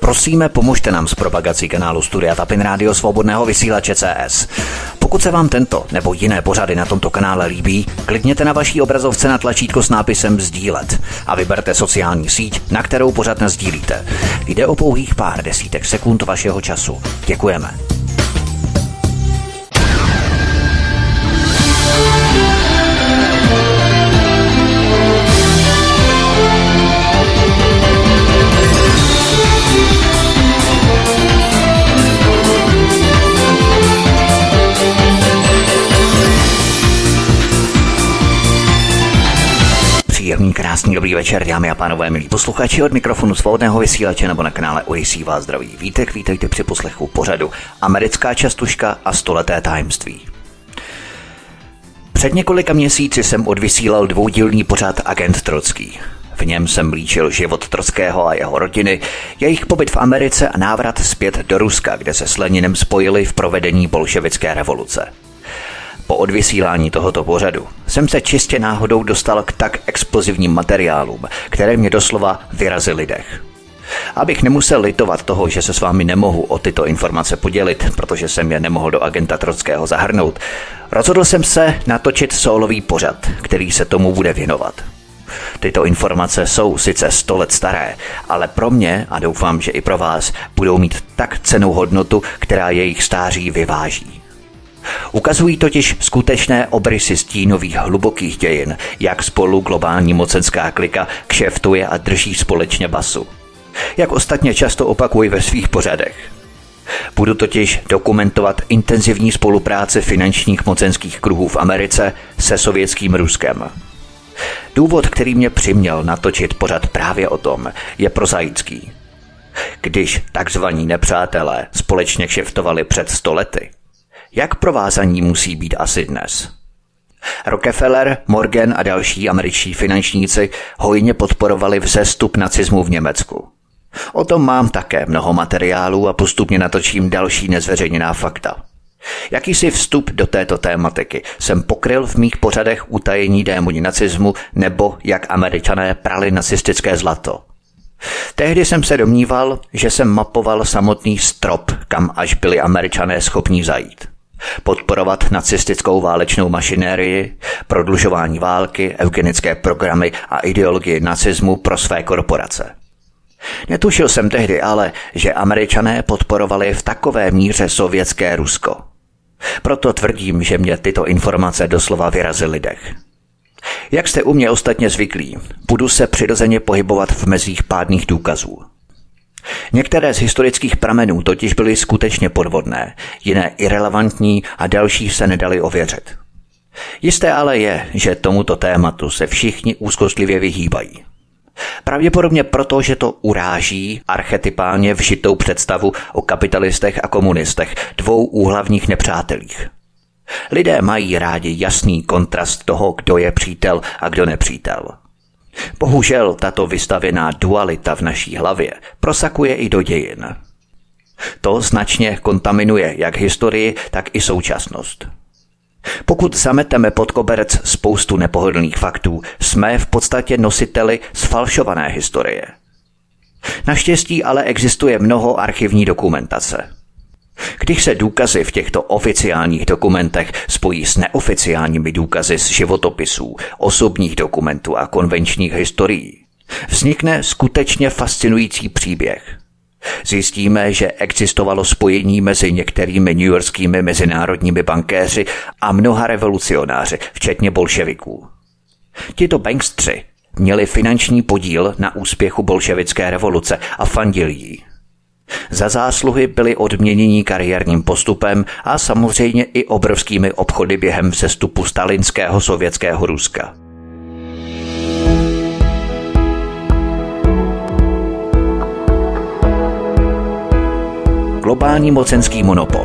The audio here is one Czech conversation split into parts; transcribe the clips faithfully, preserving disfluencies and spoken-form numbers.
Prosíme, pomožte nám s propagací kanálu Studia Tapin Rádio Svobodného vysílače C S. Pokud se vám tento nebo jiné pořady na tomto kanále líbí, klikněte na vaší obrazovce na tlačítko s nápisem sdílet a vyberte sociální síť, na kterou pořad nasdílíte. Jde o pouhých pár desítek sekund vašeho času. Děkujeme. Příjemný, krásný, dobrý večer, dámy a pánové, milí posluchači, od mikrofonu Svobodného vysílače nebo na kanále O A C vás zdraví Vítek, vítejte při poslechu pořadu Americká častuška a stoleté tajemství. Před několika měsíci jsem odvysílal dvoudílný pořad Agent Trocký. V něm jsem líčil život Trockého a jeho rodiny, jejich pobyt v Americe a návrat zpět do Ruska, kde se s Leninem spojili v provedení bolševické revoluce. Po odvysílání tohoto pořadu jsem se čistě náhodou dostal k tak explozivním materiálům, které mě doslova vyrazily dech. Abych nemusel litovat toho, že se s vámi nemohu o tyto informace podělit, protože jsem je nemohl do Agenta Trockého zahrnout, rozhodl jsem se natočit sólový pořad, který se tomu bude věnovat. Tyto informace jsou sice sto let staré, ale pro mě, a doufám, že i pro vás, budou mít tak cennou hodnotu, která jejich stáří vyváží. Ukazují totiž skutečné obrysy stínových hlubokých dějin, jak spolu globální mocenská klika kšeftuje a drží společně basu. Jak ostatně často opakuji ve svých pořadech. Budu totiž dokumentovat intenzivní spolupráci finančních mocenských kruhů v Americe se sovětským Ruskem. Důvod, který mě přiměl natočit pořad právě o tom, je prozaický. Když takzvaní nepřátelé společně kšeftovali před sto lety, jak provázaní musí být asi dnes? Rockefeller, Morgan a další američtí finančníci hojně podporovali vzestup nacismu v Německu. O tom mám také mnoho materiálů a postupně natočím další nezveřejněná fakta. Jakýsi vstup do této tématiky jsem pokryl v mých pořadech Utajení démoni nacismu nebo Jak Američané prali nacistické zlato. Tehdy jsem se domníval, že jsem mapoval samotný strop, kam až byli Američané schopní zajít. Podporovat nacistickou válečnou mašinérii, prodlužování války, eugenické programy a ideologii nacismu pro své korporace. Netušil jsem tehdy ale, že Američané podporovali v takové míře sovětské Rusko. Proto tvrdím, že mě tyto informace doslova vyrazily dech. Jak jste u mě ostatně zvyklí, budu se přirozeně pohybovat v mezích pádných důkazů. Některé z historických pramenů totiž byly skutečně podvodné, jiné irelevantní a další se nedali ověřit. Jisté ale je, že tomuto tématu se všichni úzkostlivě vyhýbají. Pravděpodobně proto, že to uráží archetypálně vžitou představu o kapitalistech a komunistech, dvou úhlavních nepřátelích. Lidé mají rádi jasný kontrast toho, kdo je přítel a kdo nepřítel. Bohužel tato vystavěná dualita v naší hlavě prosakuje i do dějin. To značně kontaminuje jak historii, tak i současnost. Pokud zameteme pod koberec spoustu nepohodlných faktů, jsme v podstatě nositeli sfalšované historie. Naštěstí ale existuje mnoho archivní dokumentace. Když se důkazy v těchto oficiálních dokumentech spojí s neoficiálními důkazy z životopisů, osobních dokumentů a konvenčních historií, vznikne skutečně fascinující příběh. Zjistíme, že existovalo spojení mezi některými newyorskými mezinárodními bankéři a mnoha revolucionáři, včetně bolševiků. Tito bankstři měli finanční podíl na úspěchu bolševické revoluce a fandili jí. Za zásluhy byli odměněni kariérním postupem a samozřejmě i obrovskými obchody během vzestupu stalinského sovětského Ruska. Globální mocenský monopol.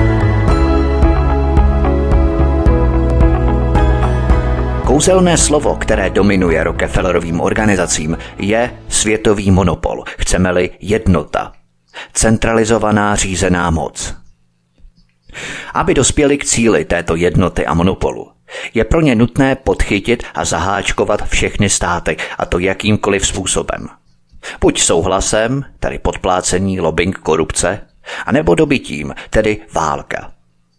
Kouzelné slovo, které dominuje Rockefellerovým organizacím, je světový monopol, chceme-li jednota. Centralizovaná řízená moc. Aby dospěli k cíli této jednoty a monopolu, je pro ně nutné podchytit a zaháčkovat všechny státy, a to jakýmkoliv způsobem. Buď souhlasem, tedy podplácení, lobbying, korupce, anebo dobytím, tedy válka.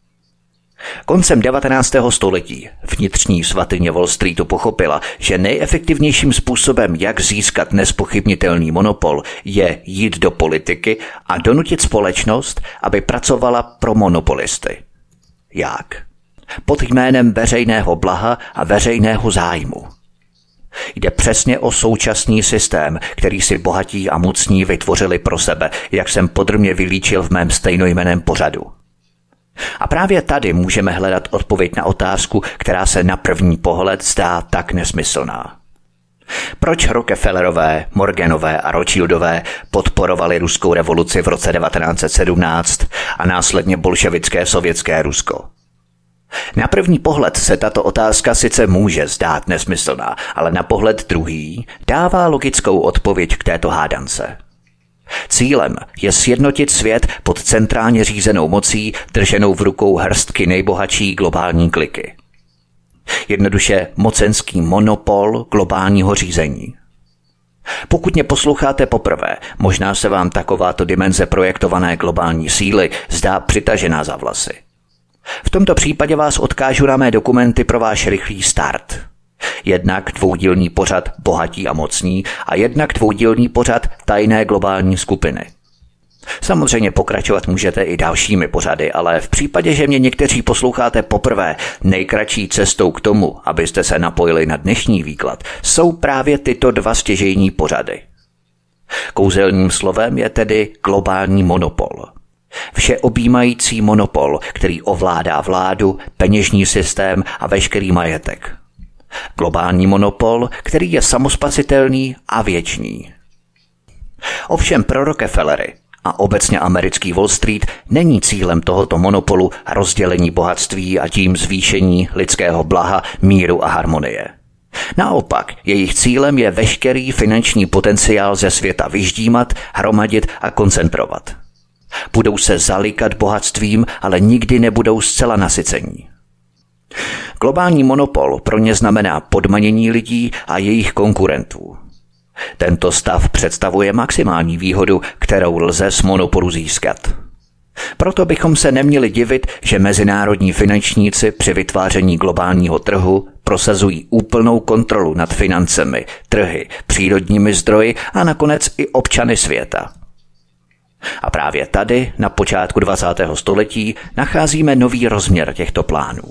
Koncem devatenáctého století vnitřní svatyně Wall Streetu pochopila, že nejefektivnějším způsobem, jak získat nezpochybnitelný monopol, je jít do politiky a donutit společnost, aby pracovala pro monopolisty. Jak? Pod jménem veřejného blaha a veřejného zájmu. Jde přesně o současný systém, který si bohatí a mocní vytvořili pro sebe, jak jsem podrobně vylíčil v mém stejnojmenném pořadu. A právě tady můžeme hledat odpověď na otázku, která se na první pohled zdá tak nesmyslná. Proč Rockefellerové, Morganové a Rothschildové podporovali ruskou revoluci v roce devatenáct set sedmnáct a následně bolševické sovětské Rusko? Na první pohled se tato otázka sice může zdát nesmyslná, ale na pohled druhý dává logickou odpověď k této hádance. Cílem je sjednotit svět pod centrálně řízenou mocí drženou v rukou hrstky nejbohatší globální kliky. Jednoduše mocenský monopol globálního řízení. Pokud mě posloucháte poprvé, možná se vám takováto dimenze projektované globální síly zdá přitažená za vlasy. V tomto případě vás odkážu na mé dokumenty pro váš rychlý start. Jednak dvoudílný pořad Bohatí a mocní a jednak dvoudílný pořad Tajné globální skupiny. Samozřejmě pokračovat můžete i dalšími pořady, ale v případě, že mě někteří posloucháte poprvé, nejkratší cestou k tomu, abyste se napojili na dnešní výklad, jsou právě tyto dva stěžejní pořady. Kouzelným slovem je tedy globální monopol. Všeobjímající monopol, který ovládá vládu, peněžní systém a veškerý majetek. Globální monopol, který je samospasitelný a věčný. Ovšem pro Rockefellery a obecně americký Wall Street není cílem tohoto monopolu rozdělení bohatství a tím zvýšení lidského blaha, míru a harmonie. Naopak, jejich cílem je veškerý finanční potenciál ze světa vyždímat, hromadit a koncentrovat. Budou se zalíkat bohatstvím, ale nikdy nebudou zcela nasycení. Globální monopol pro ně znamená podmanění lidí a jejich konkurentů. Tento stav představuje maximální výhodu, kterou lze z monopolu získat. Proto bychom se neměli divit, že mezinárodní finančníci při vytváření globálního trhu prosazují úplnou kontrolu nad financemi, trhy, přírodními zdroji a nakonec i občany světa. A právě tady, na počátku dvacátého století, nacházíme nový rozměr těchto plánů.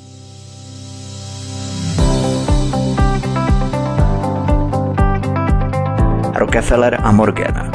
Rockefeller a Morgan.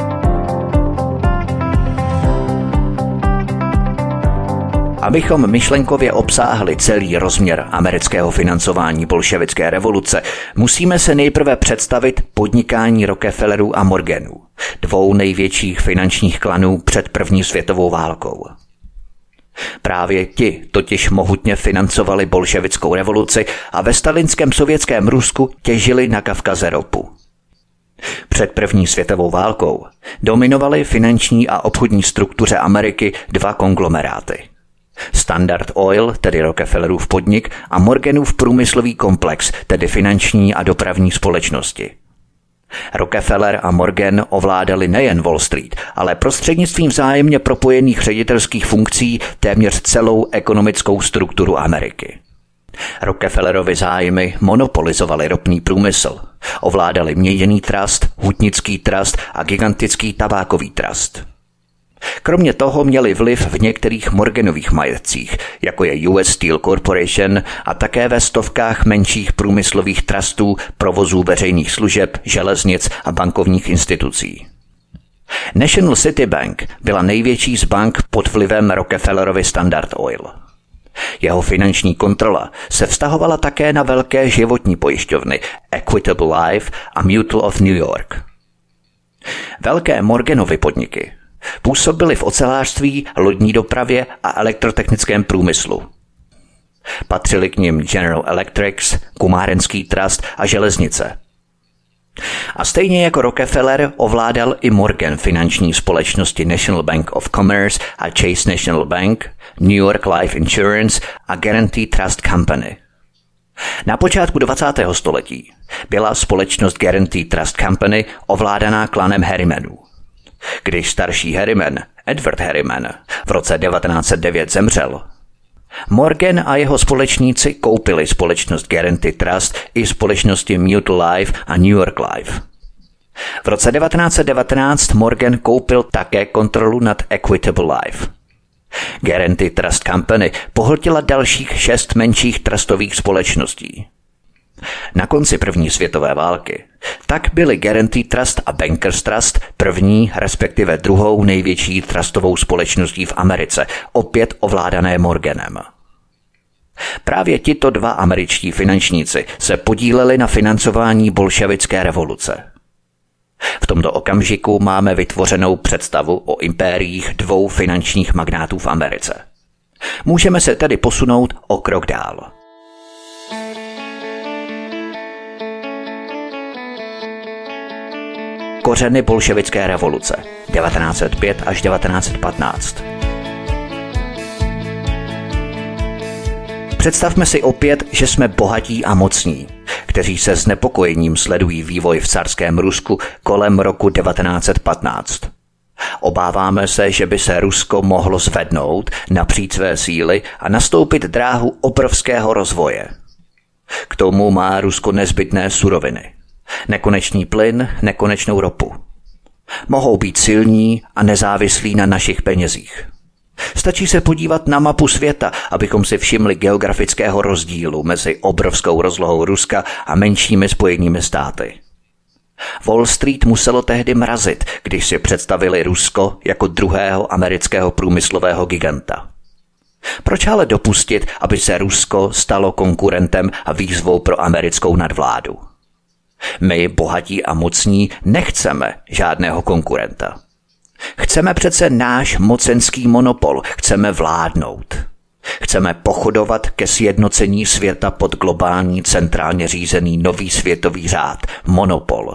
Abychom myšlenkově obsáhli celý rozměr amerického financování bolševické revoluce, musíme se nejprve představit podnikání Rockefellerů a Morganů, dvou největších finančních klanů před první světovou válkou. Právě ti totiž mohutně financovali bolševickou revoluci a ve stalinském sovětském Rusku těžili na Kavkaze ropu. Před první světovou válkou dominovaly finanční a obchodní struktuře Ameriky dva konglomeráty. Standard Oil, tedy Rockefellerův podnik, a Morganův průmyslový komplex, tedy finanční a dopravní společnosti. Rockefeller a Morgan ovládali nejen Wall Street, ale prostřednictvím vzájemně propojených ředitelských funkcí téměř celou ekonomickou strukturu Ameriky. Rockefellerovy zájmy monopolizovaly ropný průmysl, ovládali měděný trust, hutnický trust a gigantický tabákový trust. Kromě toho měli vliv v některých Morganových majetcích, jako je U S Steel Corporation a také ve stovkách menších průmyslových trustů, provozů veřejných služeb, železnic a bankovních institucí. National City Bank byla největší z bank pod vlivem Rockefellerovy Standard Oil. Jeho finanční kontrola se vztahovala také na velké životní pojišťovny Equitable Life a Mutual of New York. Velké Morganovy podniky působily v ocelářství, lodní dopravě a elektrotechnickém průmyslu. Patřili k nim General Electric, Kumárenský trust a železnice. A stejně jako Rockefeller ovládal i Morgan finanční společnosti National Bank of Commerce a Chase National Bank, New York Life Insurance a Guarantee Trust Company. Na počátku dvacátého století byla společnost Guaranty Trust Company ovládaná klanem Harrimanů. Když starší Harriman, Edward Harriman, v roce devatenáct set devět zemřel, Morgan a jeho společníci koupili společnost Guaranty Trust i společnosti Mutual Life a New York Life. V roce devatenáct set devatenáct Morgan koupil také kontrolu nad Equitable Life. Guaranty Trust Company pohltila dalších šest menších trustových společností. Na konci první světové války tak byly Guaranty Trust a Bankers Trust první, respektive druhou největší trustovou společností v Americe, opět ovládané Morganem. Právě tito dva američtí finančníci se podíleli na financování bolševické revoluce. V tomto okamžiku máme vytvořenou představu o impériích dvou finančních magnátů v Americe. Můžeme se tedy posunout o krok dál. Kořeny bolševické revoluce devatenáct set pět až devatenáct set patnáct. Představme si opět, že jsme bohatí a mocní, kteří se znepokojením sledují vývoj v carském Rusku kolem roku devatenáct set patnáct. Obáváme se, že by se Rusko mohlo zvednout, napřít své síly a nastoupit dráhu obrovského rozvoje. K tomu má Rusko nezbytné suroviny. Nekonečný plyn, nekonečnou ropu. Mohou být silní a nezávislí na našich penězích. Stačí se podívat na mapu světa, abychom si všimli geografického rozdílu mezi obrovskou rozlohou Ruska a menšími spojenými státy. Wall Street muselo tehdy mrazit, když si představili Rusko jako druhého amerického průmyslového giganta. Proč ale dopustit, aby se Rusko stalo konkurentem a výzvou pro americkou nadvládu? My, bohatí a mocní, nechceme žádného konkurenta. Chceme přece náš mocenský monopol, chceme vládnout. Chceme pochodovat ke sjednocení světa pod globální centrálně řízený nový světový řád, monopol.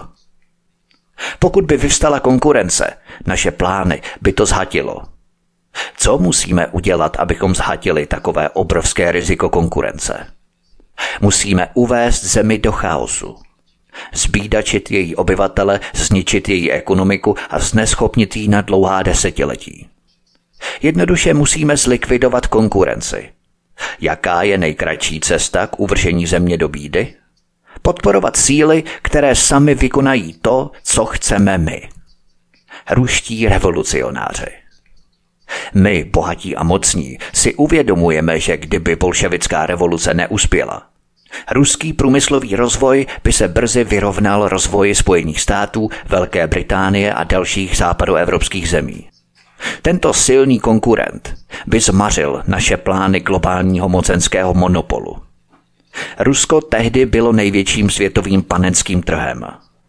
Pokud by vyvstala konkurence, naše plány by to zhatilo. Co musíme udělat, abychom zhatili takové obrovské riziko konkurence? Musíme uvést zemi do chaosu. Zbídačit její obyvatele, zničit její ekonomiku a zneschopnit ji na dlouhá desetiletí. Jednoduše musíme zlikvidovat konkurenci. Jaká je nejkratší cesta k uvržení země do bídy? Podporovat síly, které sami vykonají to, co chceme my. Ruští revolucionáři. My, bohatí a mocní, si uvědomujeme, že kdyby bolševická revoluce neuspěla, ruský průmyslový rozvoj by se brzy vyrovnal rozvoji Spojených států, Velké Británie a dalších západoevropských zemí. Tento silný konkurent by zmařil naše plány globálního mocenského monopolu. Rusko tehdy bylo největším světovým panenským trhem.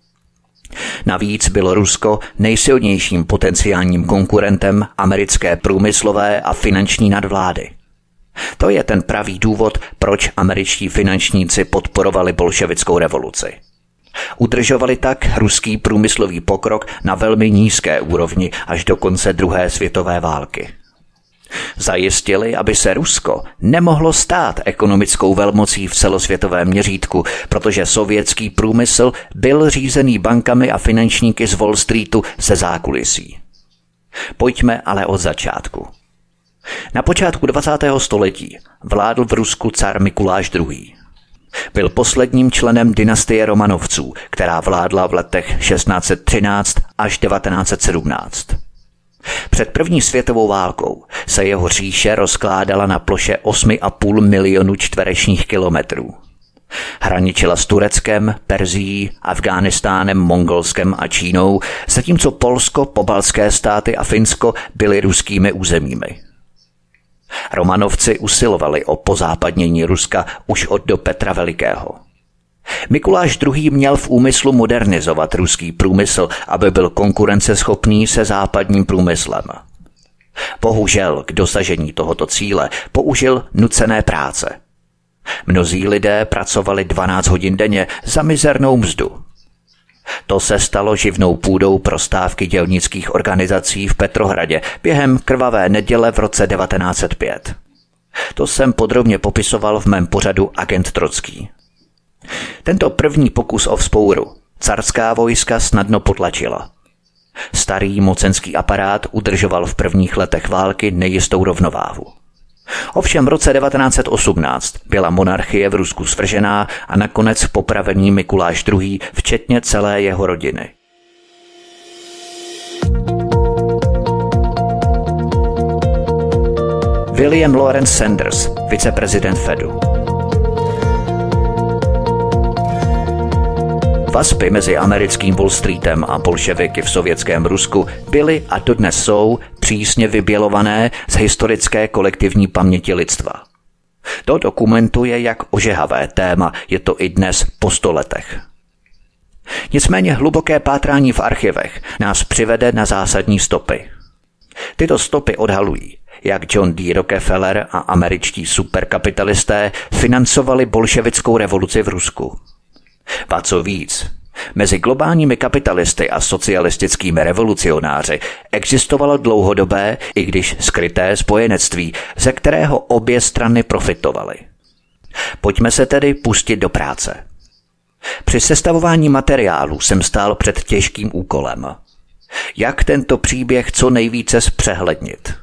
Navíc bylo Rusko nejsilnějším potenciálním konkurentem americké průmyslové a finanční nadvlády. To je ten pravý důvod, proč američtí finančníci podporovali bolševickou revoluci. Udržovali tak ruský průmyslový pokrok na velmi nízké úrovni až do konce druhé světové války. Zajistili, aby se Rusko nemohlo stát ekonomickou velmocí v celosvětovém měřítku, protože sovětský průmysl byl řízený bankami a finančníky z Wall Streetu ze zákulisí. Pojďme ale od začátku. Na počátku dvacátého století vládl v Rusku car Mikuláš druhý. Byl posledním členem dynastie Romanovců, která vládla v letech šestnáct set třináct až devatenáct set sedmnáct. Před první světovou válkou se jeho říše rozkládala na ploše osm a půl milionu čtverečních kilometrů. Hraničila s Tureckem, Perzií, Afghánistánem, Mongolskem a Čínou, zatímco Polsko, pobaltské státy a Finsko byly ruskými územími. Romanovci usilovali o pozápadnění Ruska už od do Petra Velikého. Mikuláš druhý. měl v úmyslu modernizovat ruský průmysl, aby byl konkurenceschopný se západním průmyslem. Bohužel k dosažení tohoto cíle použil nucené práce. Mnozí lidé pracovali dvanáct hodin denně za mizernou mzdu. To se stalo živnou půdou pro stávky dělnických organizací v Petrohradě během krvavé neděle v roce devatenáct set pět. To jsem podrobně popisoval v mém pořadu Agent Trocký. Tento první pokus o vzpouru carská vojska snadno potlačila. Starý mocenský aparát udržoval v prvních letech války nejistou rovnováhu. Ovšem v roce devatenáct set osmnáct byla monarchie v Rusku svržená a nakonec popravený Mikuláš druhý. Včetně celé jeho rodiny. William Lawrence Sanders, viceprezident Fedu. Vazby mezi americkým Wall Streetem a bolševiky v sovětském Rusku byly a dodnes jsou přísně vybělované z historické kolektivní paměti lidstva. To dokumentuje, jak ožehavé téma je to i dnes po sto letech. Nicméně hluboké pátrání v archivech nás přivede na zásadní stopy. Tyto stopy odhalují, jak John D. Rockefeller a američtí superkapitalisté financovali bolševickou revoluci v Rusku. A co víc, mezi globálními kapitalisty a socialistickými revolucionáři existovalo dlouhodobé, i když skryté spojenectví, ze kterého obě strany profitovaly. Pojďme se tedy pustit do práce. Při sestavování materiálu jsem stál před těžkým úkolem. Jak tento příběh co nejvíce zpřehlednit?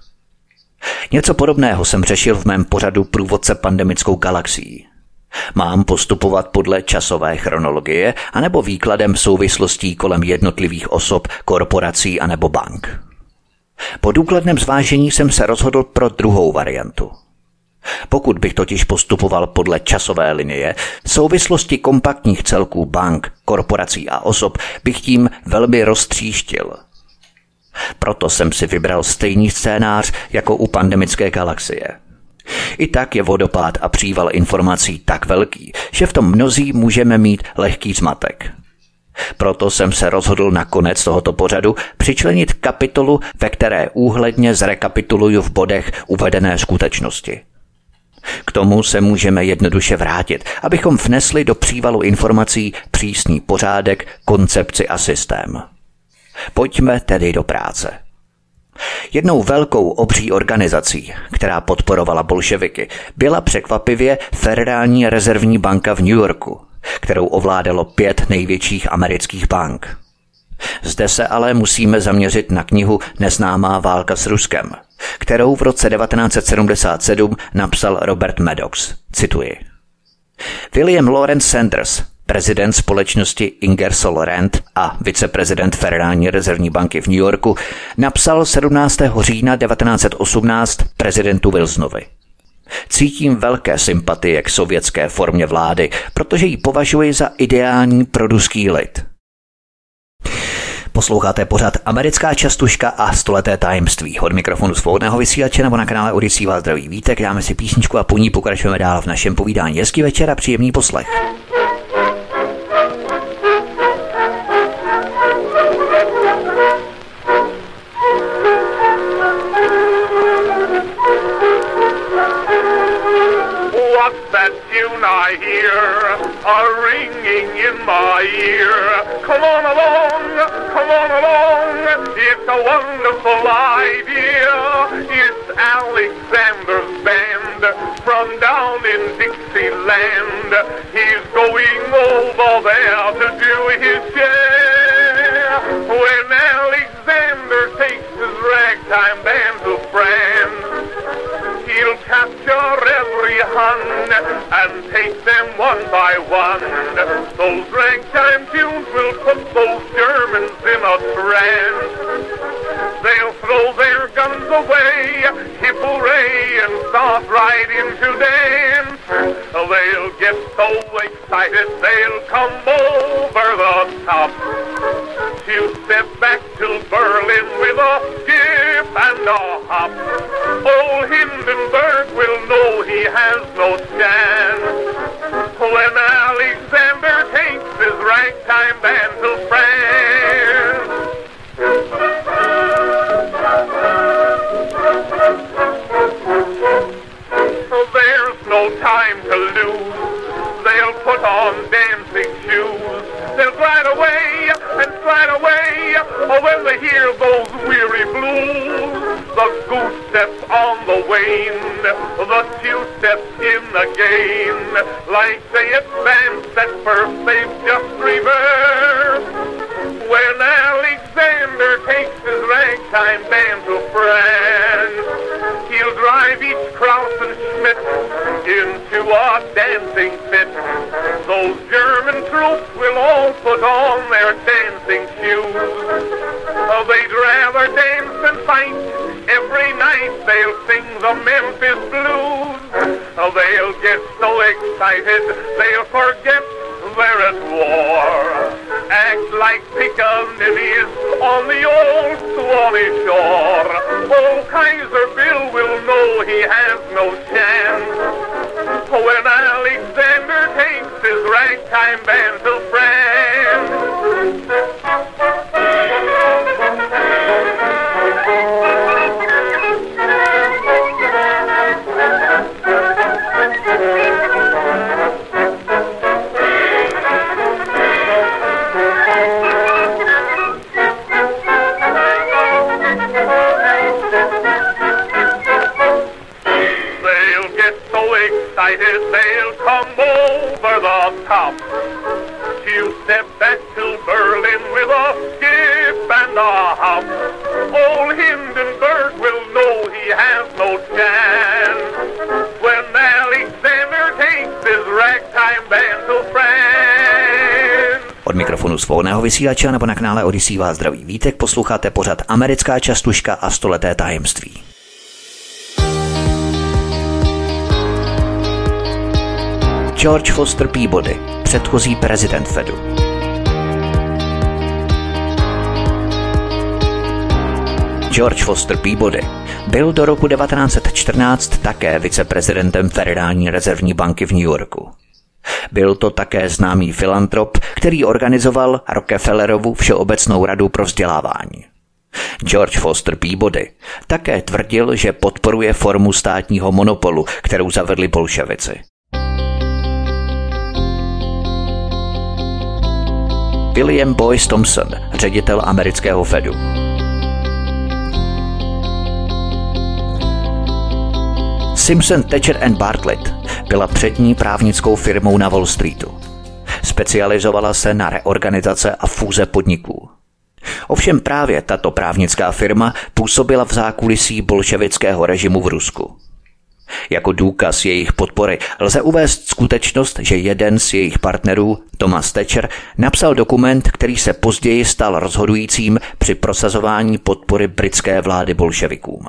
Něco podobného jsem řešil v mém pořadu Průvodce pandemickou galaxií. Mám postupovat podle časové chronologie anebo výkladem souvislostí kolem jednotlivých osob, korporací anebo bank? Po důkladném zvážení jsem se rozhodl pro druhou variantu. Pokud bych totiž postupoval podle časové linie, souvislosti kompaktních celků bank, korporací a osob bych tím velmi roztříštil. Proto jsem si vybral stejný scénář jako u pandemické galaxie. I tak je vodopád a příval informací tak velký, že v tom mnozí můžeme mít lehký zmatek. Proto jsem se rozhodl na konec tohoto pořadu přičlenit kapitolu, ve které úhledně zrekapituluju v bodech uvedené skutečnosti. K tomu se můžeme jednoduše vrátit, abychom vnesli do přívalu informací přísný pořádek, koncepci a systém. Pojďme tedy do práce. Jednou velkou obří organizací, která podporovala bolševiky, byla překvapivě Federální rezervní banka v New Yorku, kterou ovládalo pět největších amerických bank. Zde se ale musíme zaměřit na knihu Neznámá válka s Ruskem, kterou v roce devatenáct set sedmdesát sedm napsal Robert Maddox. Cituji. William Lawrence Sanders, prezident společnosti Ingersoll Rand a viceprezident Federální rezervní banky v New Yorku, napsal sedmnáctého října devatenáct set osmnáct prezidentu Wilsonovi. Cítím velké sympatie k sovětské formě vlády, protože ji považuji za ideální pro ruský lid. Posloucháte pořad Americká častuška a stoleté tajemství. Od mikrofonu svobodného vysílače nebo na kanále Odyssey vás zdraví Vítek. Dáme si písničku a po ní pokračujeme dál v našem povídání. Hezký večer a příjemný poslech. I hear a ringing in my ear. Come on along, come on along, it's a wonderful idea. It's Alexander's band from down in Dixieland. He's going over there to do his share. When Alexander takes his ragtime band to France, he'll capture every Hun and take them one by one. Those ragtime tunes will put those Germans in a trance. They'll throw their guns away, hip hooray, and start right into dance. They'll get so excited they'll come over the top. He'll step back to Berlin with a skip and a hop. Old Hindenburg will know he has no chance when Alexander takes his ragtime band to France. There's no time to lose. They'll put on dancing shoes. They'll glide away and slide away. Oh, when they hear those weary blues, the goose steps on the wane, the two steps in the gain. Like they advance, at first they've just reversed. When Alexander takes his ragtime band to France, he'll drive each Krauss and Schmidt into a dancing fit. Those German troops will all put on their dancing shoes. They'd rather dance than fight. Every night they'll sing the Memphis Blues. They'll get so excited they'll forget they're at war. Act like pickaninnies on the old Swanee shore. Old Kaiser Bill will know he has no chance when Alexander takes his ragtime band to France. They'll come over the top. Two step back to Berlin with a skip and a hop. Old Hindenburg will know he has no chance when Alexander takes his ragtime band to France. Od mikrofonu svobodného vysílače nebo na kanále Odyssey vás zdraví Vítek, posloucháte pořad Americká častuška a stoleté tajemství. George Foster Peabody, předchozí prezident Fedu. George Foster Peabody byl do roku devatenáct set čtrnáct také viceprezidentem Federální rezervní banky v New Yorku. Byl to také známý filantrop, který organizoval Rockefellerovu Všeobecnou radu pro vzdělávání. George Foster Peabody také tvrdil, že podporuje formu státního monopolu, kterou zavedli bolševici. William Boyce Thompson, ředitel amerického Fedu. Simpson, Thacher and Bartlett byla přední právnickou firmou na Wall Streetu. Specializovala se na reorganizace a fúze podniků. Ovšem právě tato právnická firma působila v zákulisí bolševického režimu v Rusku. Jako důkaz jejich podpory lze uvést skutečnost, že jeden z jejich partnerů, Thomas Thatcher, napsal dokument, který se později stal rozhodujícím při prosazování podpory britské vlády bolševikům.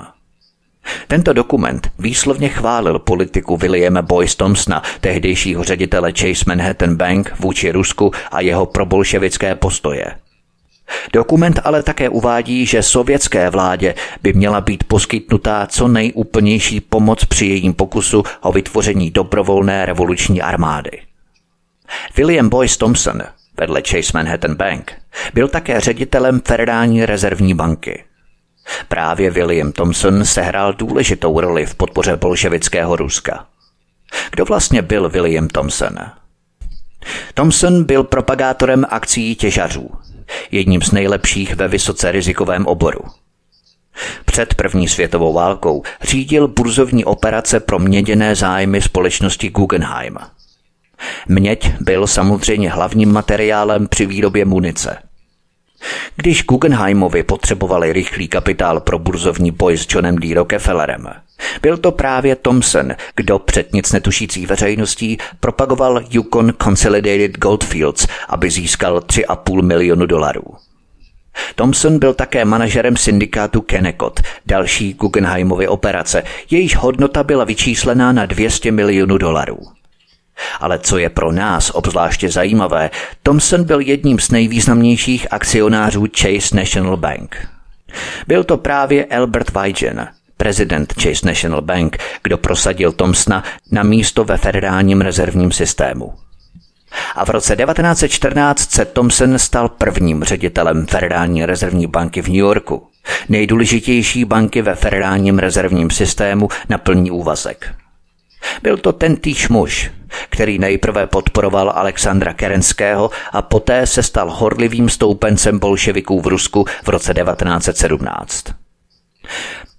Tento dokument výslovně chválil politiku Williama Boyce Thompsona, tehdejšího ředitele Chase Manhattan Bank, vůči Rusku a jeho probolševické postoje. Dokument ale také uvádí, že sovětské vládě by měla být poskytnutá co nejúplnější pomoc při jejím pokusu o vytvoření dobrovolné revoluční armády. William Boyce Thompson, vedle Chase Manhattan Bank, byl také ředitelem Federální rezervní banky. Právě William Thompson sehrál důležitou roli v podpoře bolševického Ruska. Kdo vlastně byl William Thompson? Thompson byl propagátorem akcí těžařů, jedním z nejlepších ve vysoce rizikovém oboru. Před první světovou válkou řídil burzovní operace pro měděné zájmy společnosti Guggenheim. Měď byl samozřejmě hlavním materiálem při výrobě munice. Když Guggenheimovi potřebovali rychlý kapitál pro burzovní boj s Johnem D. Rockefellerem, byl to právě Thompson, kdo před nic netušící veřejností propagoval Yukon Consolidated Goldfields, aby získal tři a půl milionu dolarů. Thompson byl také manažerem syndikátu Kennecott, další Guggenheimovy operace, jejíž hodnota byla vyčíslená na dvě stě milionů dolarů. Ale co je pro nás obzvláště zajímavé, Thompson byl jedním z nejvýznamnějších akcionářů Chase National Bank. Byl to právě Albert Weigen, prezident Chase National Bank, kdo prosadil Thompsona na místo ve Federálním rezervním systému. A v roce devatenáct set čtrnáct se Thompson stal prvním ředitelem Federální rezervní banky v New Yorku, nejdůležitější banky ve Federálním rezervním systému na plný úvazek. Byl to tentýž muž, který nejprve podporoval Alexandra Kerenského a poté se stal horlivým stoupencem bolševiků v Rusku v roce devatenáct set sedmnáct.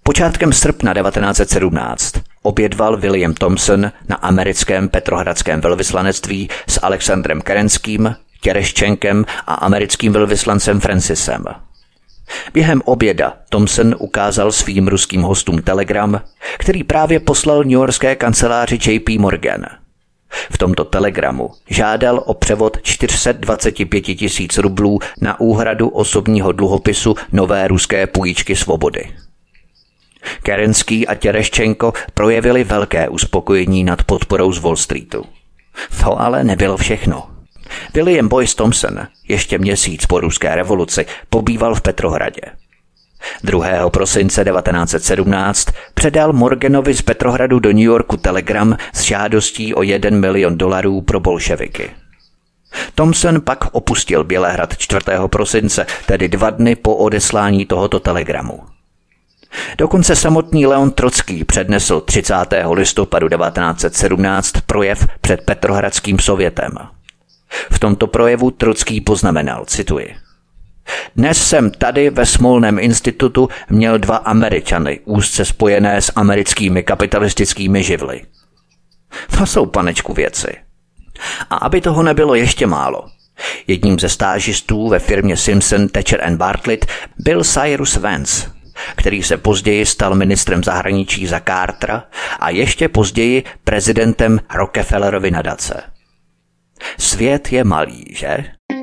Počátkem srpna devatenáct set sedmnáct obědval William Thompson na americkém petrohradském velvyslanectví s Alexandrem Kerenským, Tereščenkem a americkým velvyslancem Francisem. Během oběda Thompson ukázal svým ruským hostům telegram, který právě poslal newyorské kanceláři J P Morgan. V tomto telegramu žádal o převod čtyři sta dvacet pět tisíc rublů na úhradu osobního dluhopisu nové ruské půjčky svobody. Kerenský a Tereščenko projevili velké uspokojení nad podporou z Wall Streetu. To ale nebylo všechno. William Boyce Thompson ještě měsíc po ruské revoluci pobýval v Petrohradě. druhého prosince devatenáct set sedmnáct předal Morganovi z Petrohradu do New Yorku telegram s žádostí o jeden milion dolarů pro bolševiky. Thompson pak opustil Bělehrad čtvrtého prosince, tedy dva dny po odeslání tohoto telegramu. Dokonce samotný Leon Trocký přednesl třicátého listopadu devatenáct set sedmnáct projev před Petrohradským sovětem. V tomto projevu Trocký poznamenal, cituji: Dnes jsem tady ve Smolném institutu měl dva Američany úzce spojené s americkými kapitalistickými živly. To jsou, panečku, věci. A aby toho nebylo ještě málo, jedním ze stážistů ve firmě Simpson, Thatcher and Bartlett byl Cyrus Vance, který se později stal ministrem zahraničí za Cartera a ještě později prezidentem Rockefellerovy nadace. Svět je malý, že?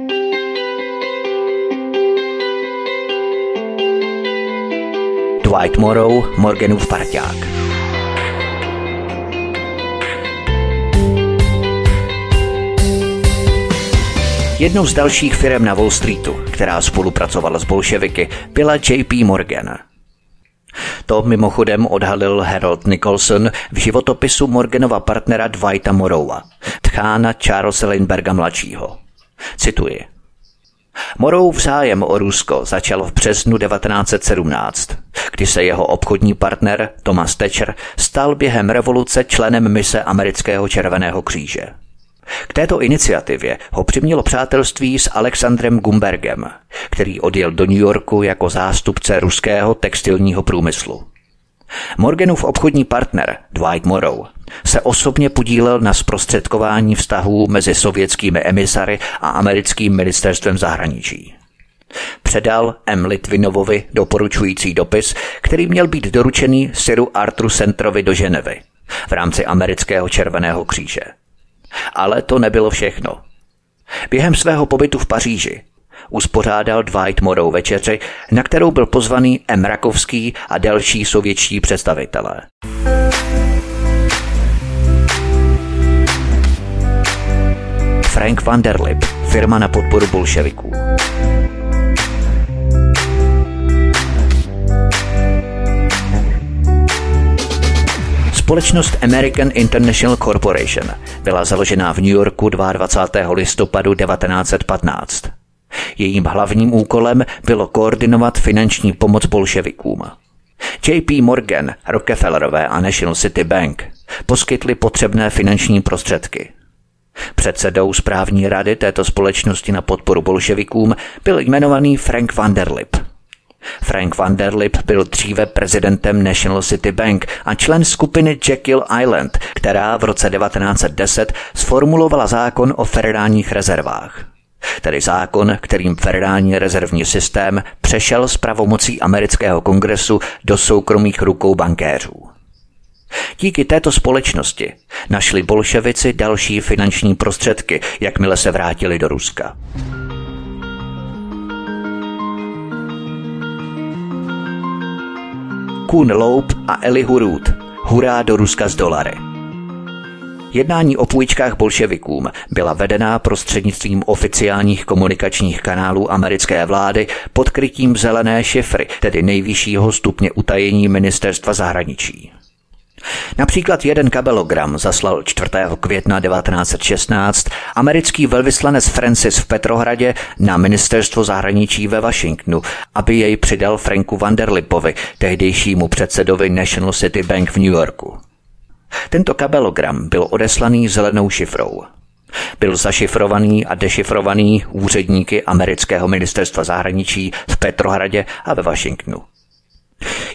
Dwight Morrow, Morganův parťák. Jednou z dalších firem na Wall Streetu, která spolupracovala s bolševiky, byla J P Morgan. To mimochodem odhalil Harold Nicholson v životopisu Morganova partnera Dwighta Morrowa, tchána Charlesa Lindbergha mladšího. Cituji: Morrowův zájem o Rusko začal v březnu devatenáct set sedmnáct, kdy se jeho obchodní partner Thomas Thatcher stal během revoluce členem mise amerického Červeného kříže. K této iniciativě ho přimělo přátelství s Alexandrem Gumbergem, který odjel do New Yorku jako zástupce ruského textilního průmyslu. Morganův obchodní partner Dwight Morrow se osobně podílel na zprostředkování vztahů mezi sovětskými emisary a americkým ministerstvem zahraničí. Předal M. Litvinovovi doporučující dopis, který měl být doručený Siru Arthuru Centrovi do Ženevy v rámci amerického Červeného kříže. Ale to nebylo všechno. Během svého pobytu v Paříži uspořádal Dwight Morrow večeři, na kterou byl pozvaný M. Rakovský a další sovětští představitelé. Frank Vanderlip, firma na podporu bolševiků. Společnost American International Corporation byla založena v New Yorku dvacátého druhého listopadu devatenáct set patnáct. Jejím hlavním úkolem bylo koordinovat finanční pomoc bolševikům. J P Morgan, Rockefellerové a National City Bank poskytli potřebné finanční prostředky. Předsedou správní rady této společnosti na podporu bolševikům byl jmenovaný Frank Vanderlip. Frank Vanderlip byl dříve prezidentem National City Bank a člen skupiny Jekyll Island, která v roce devatenáct set deset sformulovala zákon o federálních rezervách. Tedy zákon, kterým federální rezervní systém přešel z pravomocí amerického kongresu do soukromých rukou bankéřů. Díky této společnosti našli bolševici další finanční prostředky, jakmile se vrátili do Ruska. Kuhn Loeb a Elihu Root. Hurá do Ruska z dolary. Jednání o půjčkách bolševikům byla vedená prostřednictvím oficiálních komunikačních kanálů americké vlády pod krytím zelené šifry, tedy nejvyššího stupně utajení ministerstva zahraničí. Například jeden kabelogram zaslal čtvrtého května devatenáct set šestnáct americký velvyslanec Francis v Petrohradě na ministerstvo zahraničí ve Washingtonu, aby jej přidal Franku Vanderlipovi, tehdejšímu předsedovi National City Bank v New Yorku. Tento kabelogram byl odeslaný zelenou šifrou. Byl zašifrovaný a dešifrovaný úředníky amerického ministerstva zahraničí v Petrohradě a ve Washingtonu.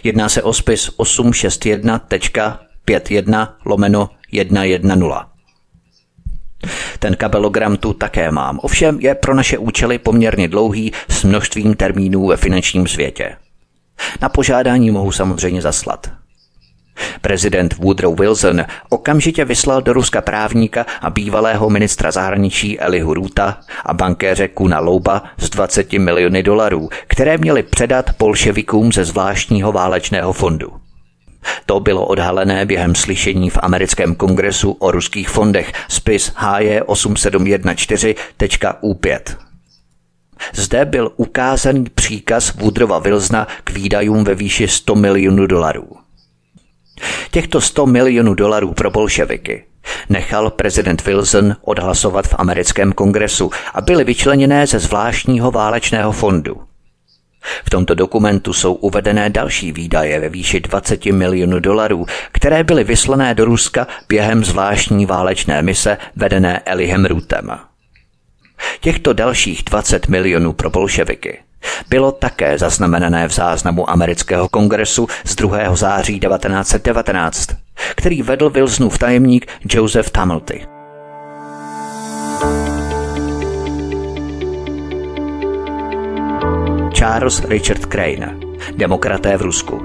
Jedná se o spis osm šest jedna pět jedna lomeno jedna jedna nula. Ten kabelogram tu také mám, ovšem je pro naše účely poměrně dlouhý s množstvím termínů ve finančním světě. Na požádání mohu samozřejmě zaslat. Prezident Woodrow Wilson okamžitě vyslal do Ruska právníka a bývalého ministra zahraničí Elihu Roota a bankéře Kuna Louba s dvaceti miliony dolarů, které měli předat bolševikům ze zvláštního válečného fondu. To bylo odhalené během slyšení v americkém kongresu o ruských fondech, spis H J osm sedm jedna čtyři U pět. Zde byl ukázaný příkaz Woodrowa Wilsona k výdajům ve výši sto milionů dolarů. Těchto sto milionů dolarů pro bolševiky nechal prezident Wilson odhlasovat v americkém kongresu a byly vyčleněné ze zvláštního válečného fondu. V tomto dokumentu jsou uvedené další výdaje ve výši dvacet milionů dolarů, které byly vyslané do Ruska během zvláštní válečné mise vedené Elihem Rootem. Těchto dalších dvacet milionů pro bolševiky bylo také zaznamenané v záznamu amerického kongresu z druhého září devatenáct set devatenáct, který vedl Wilsonův tajemník Joseph Tumulty. Charles Richard Crane, demokraté v Rusku.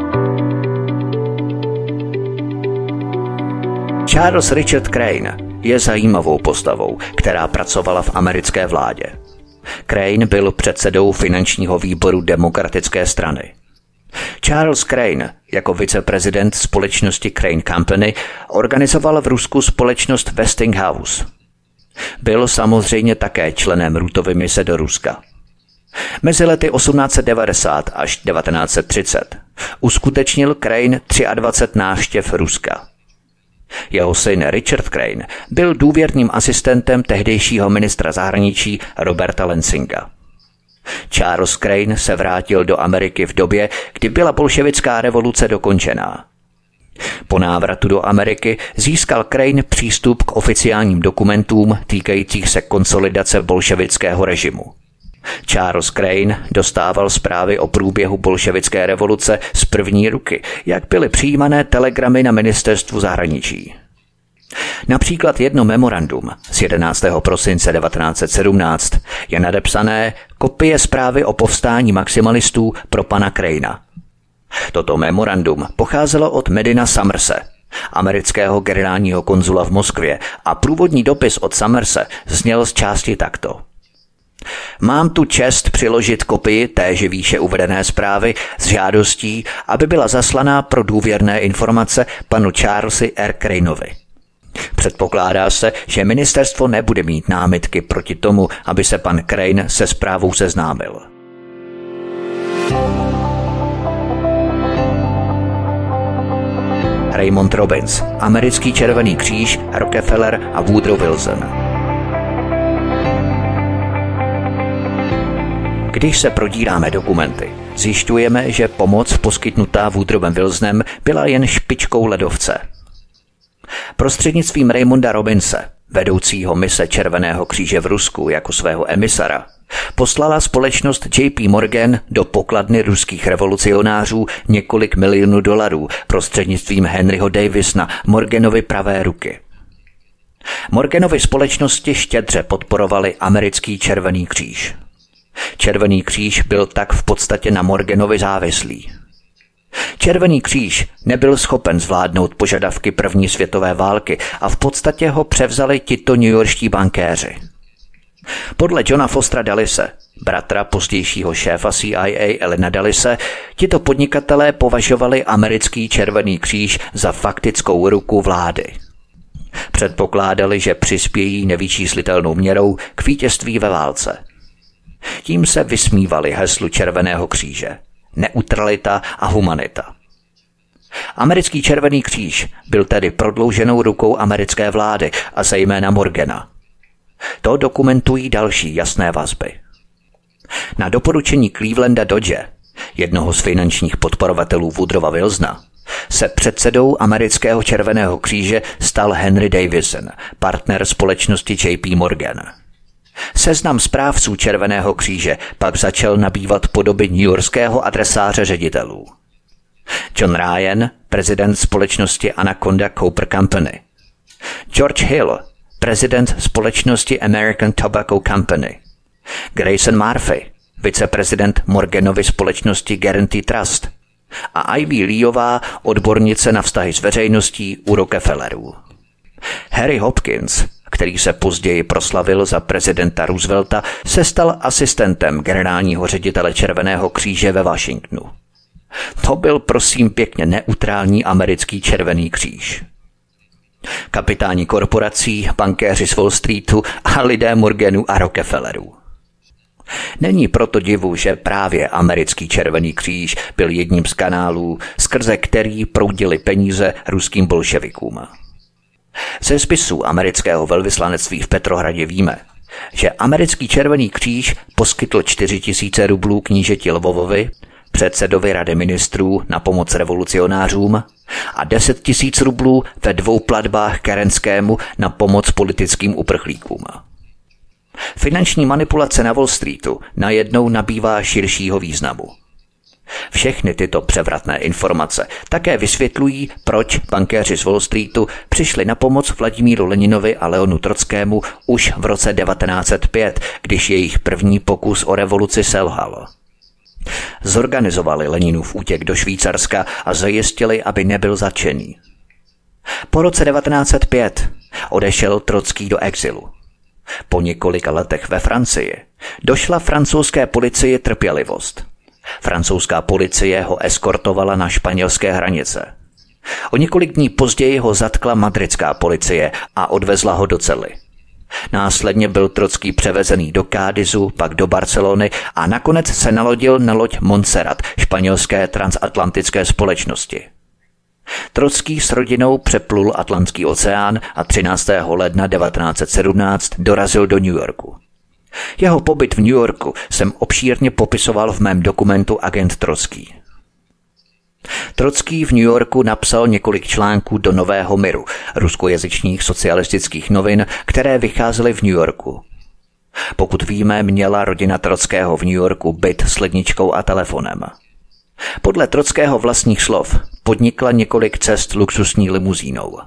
Charles Richard Crane je zajímavou postavou, která pracovala v americké vládě. Crane byl předsedou finančního výboru demokratické strany. Charles Crane jako viceprezident společnosti Crane Company organizoval v Rusku společnost Westinghouse. Byl samozřejmě také členem Rootovy mise do Ruska. Mezi lety osmnáct set devadesát až devatenáct set třicet uskutečnil Crane dvacet tři návštěv Ruska. Jeho syn Richard Crane byl důvěrným asistentem tehdejšího ministra zahraničí Roberta Lansinga. Charles Crane se vrátil do Ameriky v době, kdy byla bolševická revoluce dokončená. Po návratu do Ameriky získal Crane přístup k oficiálním dokumentům týkajících se konsolidace bolševického režimu. Charles Crane dostával zprávy o průběhu bolševické revoluce z první ruky, jak byly přijímané telegramy na ministerstvu zahraničí. Například jedno memorandum z jedenáctého prosince devatenáct set sedmnáct je nadepsané kopie zprávy o povstání maximalistů pro pana Cranea. Toto memorandum pocházelo od Medina Summerse, amerického generálního konzula v Moskvě, a průvodní dopis od Summerse zněl z části takto. Mám tu čest přiložit kopii téže výše uvedené zprávy s žádostí, aby byla zaslaná pro důvěrné informace panu Charlesi R. Craneovi. Předpokládá se, že ministerstvo nebude mít námitky proti tomu, aby se pan Crane se zprávou seznámil. Raymond Robbins, americký Červený kříž, Rockefeller a Woodrow Wilson. Když se prodíráme dokumenty, zjišťujeme, že pomoc poskytnutá Woodrowem Wilsonem byla jen špičkou ledovce. Prostřednictvím Raymonda Robbinse, vedoucího mise Červeného kříže v Rusku jako svého emisara, poslala společnost J P Morgan do pokladny ruských revolucionářů několik milionů dolarů prostřednictvím Henryho Davisona, Morganovy pravé ruky. Morganovy společnosti štědře podporovali americký Červený kříž. Červený kříž byl tak v podstatě na Morganovi závislý. Červený kříž nebyl schopen zvládnout požadavky první světové války a v podstatě ho převzali tito newyorští bankéři. Podle Johna Fostera Dullise, bratra pozdějšího šéfa C I A Elena Dullise, tito podnikatelé považovali americký Červený kříž za faktickou ruku vlády. Předpokládali, že přispějí nevyčíslitelnou měrou k vítězství ve válce. Tím se vysmívali heslu Červeného kříže – neutralita a humanita. Americký Červený kříž byl tedy prodlouženou rukou americké vlády a zejména Morgana. To dokumentují další jasné vazby. Na doporučení Clevelanda Dodge, jednoho z finančních podporovatelů Woodrowa Wilsona, se předsedou amerického Červeného kříže stal Henry Davison, partner společnosti J P Morgan. Seznam správců Červeného kříže pak začal nabývat podoby newyorského adresáře ředitelů. John Ryan, prezident společnosti Anaconda Copper Company, George Hill, prezident společnosti American Tobacco Company, Grayson Murphy, viceprezident Morganovy společnosti Guaranty Trust a Ivy Leeová, odbornice na vztahy s veřejností u Rockefellerů. Harry Hopkins, který se později proslavil za prezidenta Roosevelta, se stal asistentem generálního ředitele Červeného kříže ve Washingtonu. To byl prosím pěkně neutrální americký Červený kříž. Kapitáni korporací, bankéři z Wall Streetu a lidé Morganů a Rockefellerů. Není proto divu, že právě americký Červený kříž byl jedním z kanálů, skrze který proudily peníze ruským bolševikům. Ze spisů amerického velvyslanectví v Petrohradě víme, že americký Červený kříž poskytl čtyři tisíce rublů knížeti Lvovovi, předsedovi Rady ministrů, na pomoc revolucionářům a deset tisíc rublů ve dvou platbách Kerenskému na pomoc politickým uprchlíkům. Finanční manipulace na Wall Streetu najednou nabývá širšího významu. Všechny tyto převratné informace také vysvětlují, proč bankéři z Wall Streetu přišli na pomoc Vladimíru Leninovi a Leonu Trockému už v roce devatenáct set pět, když jejich první pokus o revoluci selhal. Zorganizovali Leninův útěk do Švýcarska a zajistili, aby nebyl zatčený. Po roce devatenáct set pět odešel Trocký do exilu. Po několika letech ve Francii došla francouzské policii trpělivost. Francouzská policie ho eskortovala na španělské hranice. O několik dní později ho zatkla madridská policie a odvezla ho do cely. Následně byl Trocký převezený do Cádizu, pak do Barcelony a nakonec se nalodil na loď Montserrat španělské transatlantické společnosti. Trocký s rodinou přeplul Atlantský oceán a třináctého ledna devatenáct set sedmnáct dorazil do New Yorku. Jeho pobyt v New Yorku jsem obšírně popisoval v mém dokumentu Agent Trocký. Trocký v New Yorku napsal několik článků do Nového miru, ruskojazyčných socialistických novin, které vycházely v New Yorku. Pokud víme, měla rodina Trockého v New Yorku byt s ledničkou a telefonem. Podle Trockého vlastních slov podnikla několik cest luxusní limuzínou.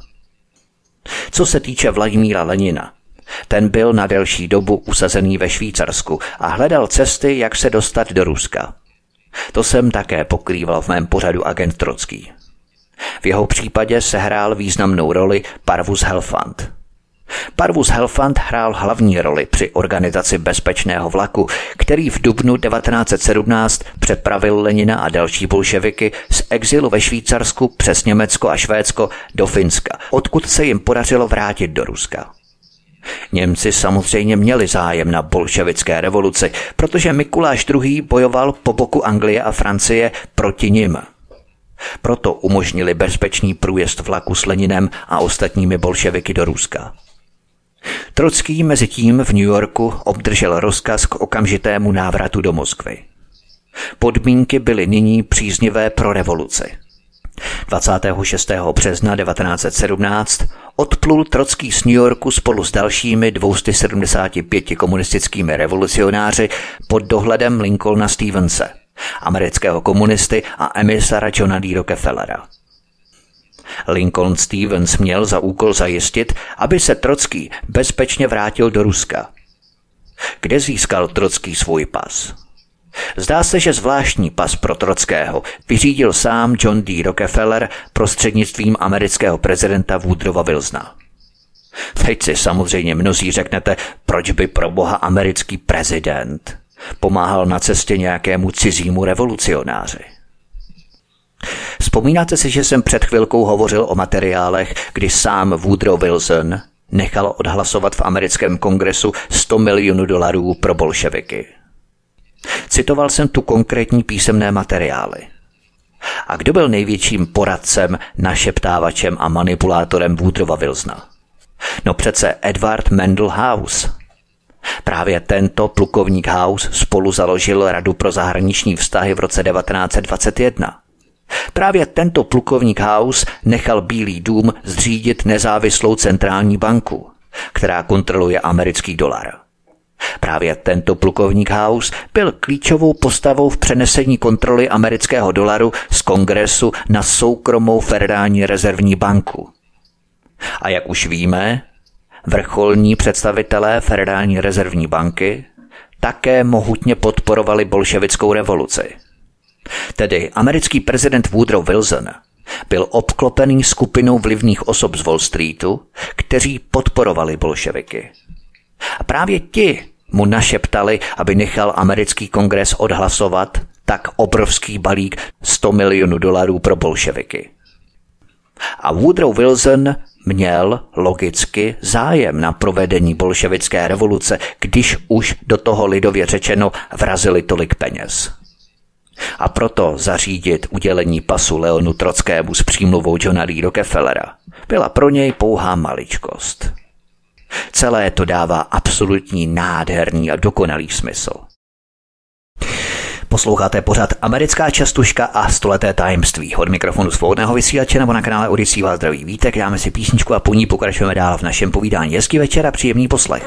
Co se týče Vladimíra Lenina, ten byl na delší dobu usazený ve Švýcarsku a hledal cesty, jak se dostat do Ruska. To jsem také pokrýval v mém pořadu Agent Trocký. V jeho případě sehrál významnou roli Parvus Helfand. Parvus Helfand hrál hlavní roli při organizaci bezpečného vlaku, který v dubnu devatenáct set sedmnáct přepravil Lenina a další bolševiky z exilu ve Švýcarsku přes Německo a Švédsko do Finska, odkud se jim podařilo vrátit do Ruska. Němci samozřejmě měli zájem na bolševické revoluci, protože Mikuláš druhý. bojoval po boku Anglie a Francie proti nim. Proto umožnili bezpečný průjezd vlaku s Leninem a ostatními bolševiky do Ruska. Trocký mezi tím v New Yorku obdržel rozkaz k okamžitému návratu do Moskvy. Podmínky byly nyní příznivé pro revoluci. dvacátého šestého března devatenáct set sedmnáct odplul Trocký z New Yorku spolu s dalšími dvěma sty sedmdesáti pěti komunistickými revolucionáři pod dohledem Lincolna Stevense, amerického komunisty a emisara Johna D. Rockefellera. Lincoln Stevens měl za úkol zajistit, aby se Trocký bezpečně vrátil do Ruska. Kde získal Trocký svůj pas? Zdá se, že zvláštní pas pro Trockého vyřídil sám John D. Rockefeller prostřednictvím amerického prezidenta Woodrowa Wilsona. Teď si samozřejmě mnozí řeknete, proč by pro boha americký prezident pomáhal na cestě nějakému cizímu revolucionáři. Vzpomínáte si, že jsem před chvilkou hovořil o materiálech, kdy sám Woodrow Wilson nechal odhlasovat v americkém kongresu sto milionů dolarů pro bolševiky. Citoval jsem tu konkrétní písemné materiály. A kdo byl největším poradcem, našeptávačem a manipulátorem Woodrowa Wilsona? No přece Edward Mandell House. Právě tento plukovník House spolu založil Radu pro zahraniční vztahy v roce devatenáct set dvacet jedna. Právě tento plukovník House nechal Bílý dům zřídit nezávislou centrální banku, která kontroluje americký dolar. Právě tento plukovník House byl klíčovou postavou v přenesení kontroly amerického dolaru z Kongresu na soukromou Federální rezervní banku. A jak už víme, vrcholní představitelé Federální rezervní banky také mohutně podporovali bolševickou revoluci. Tedy americký prezident Woodrow Wilson byl obklopený skupinou vlivných osob z Wall Streetu, kteří podporovali bolševiky. A právě ti mu našeptali, aby nechal americký kongres odhlasovat tak obrovský balík sto milionů dolarů pro bolševiky. A Woodrow Wilson měl logicky zájem na provedení bolševické revoluce, když už do toho lidově řečeno vrazili tolik peněz. A proto zařídit udělení pasu Leonu Trockému s přímluvou Johna D. Rockefellera byla pro něj pouhá maličkost. Celé to dává absolutní nádherný a dokonalý smysl. Posloucháte pořad Americká častuška a stoleté tajemství. Od mikrofonu svobodného vysílače nebo na kanále Odyssey vás zdraví Vítek. Dáme si písničku a po ní pokračujeme dál v našem povídání. Hezký večer a příjemný poslech.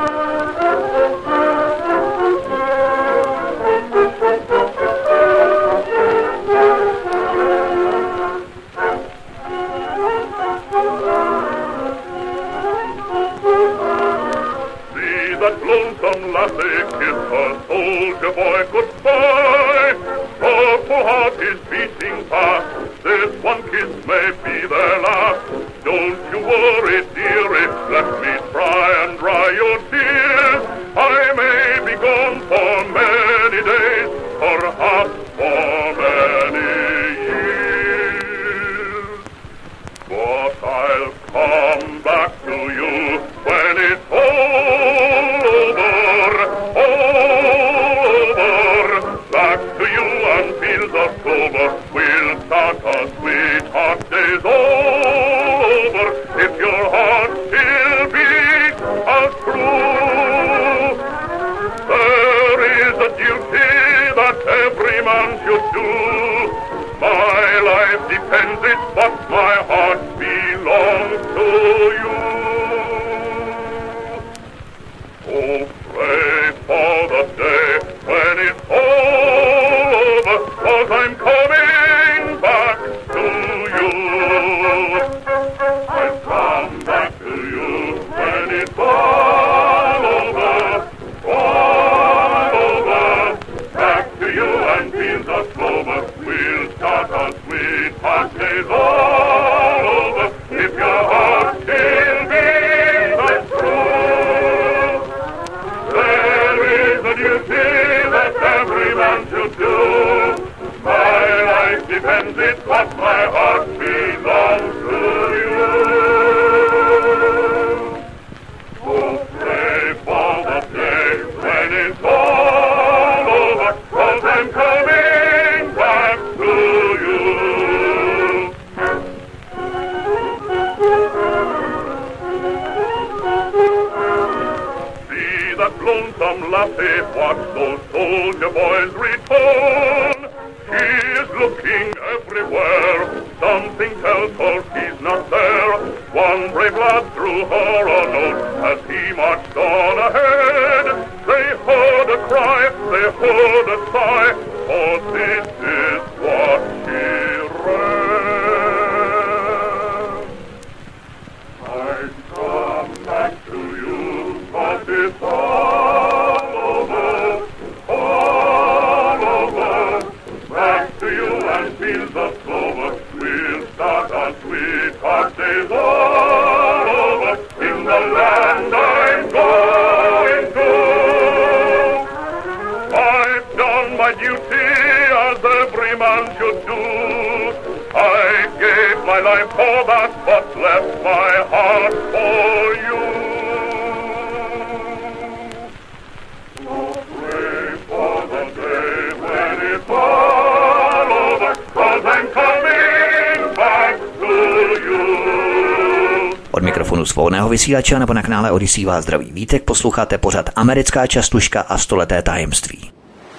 Od mikrofonu svobodného vysílače nebo na kanále Odyssey vás zdraví Vítek, posloucháte pořad Americká častuška a stoleté tajemství.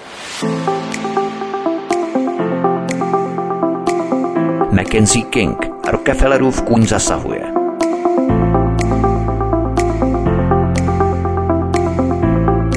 Mackenzie King, Rockefellerův kůň zasahuje.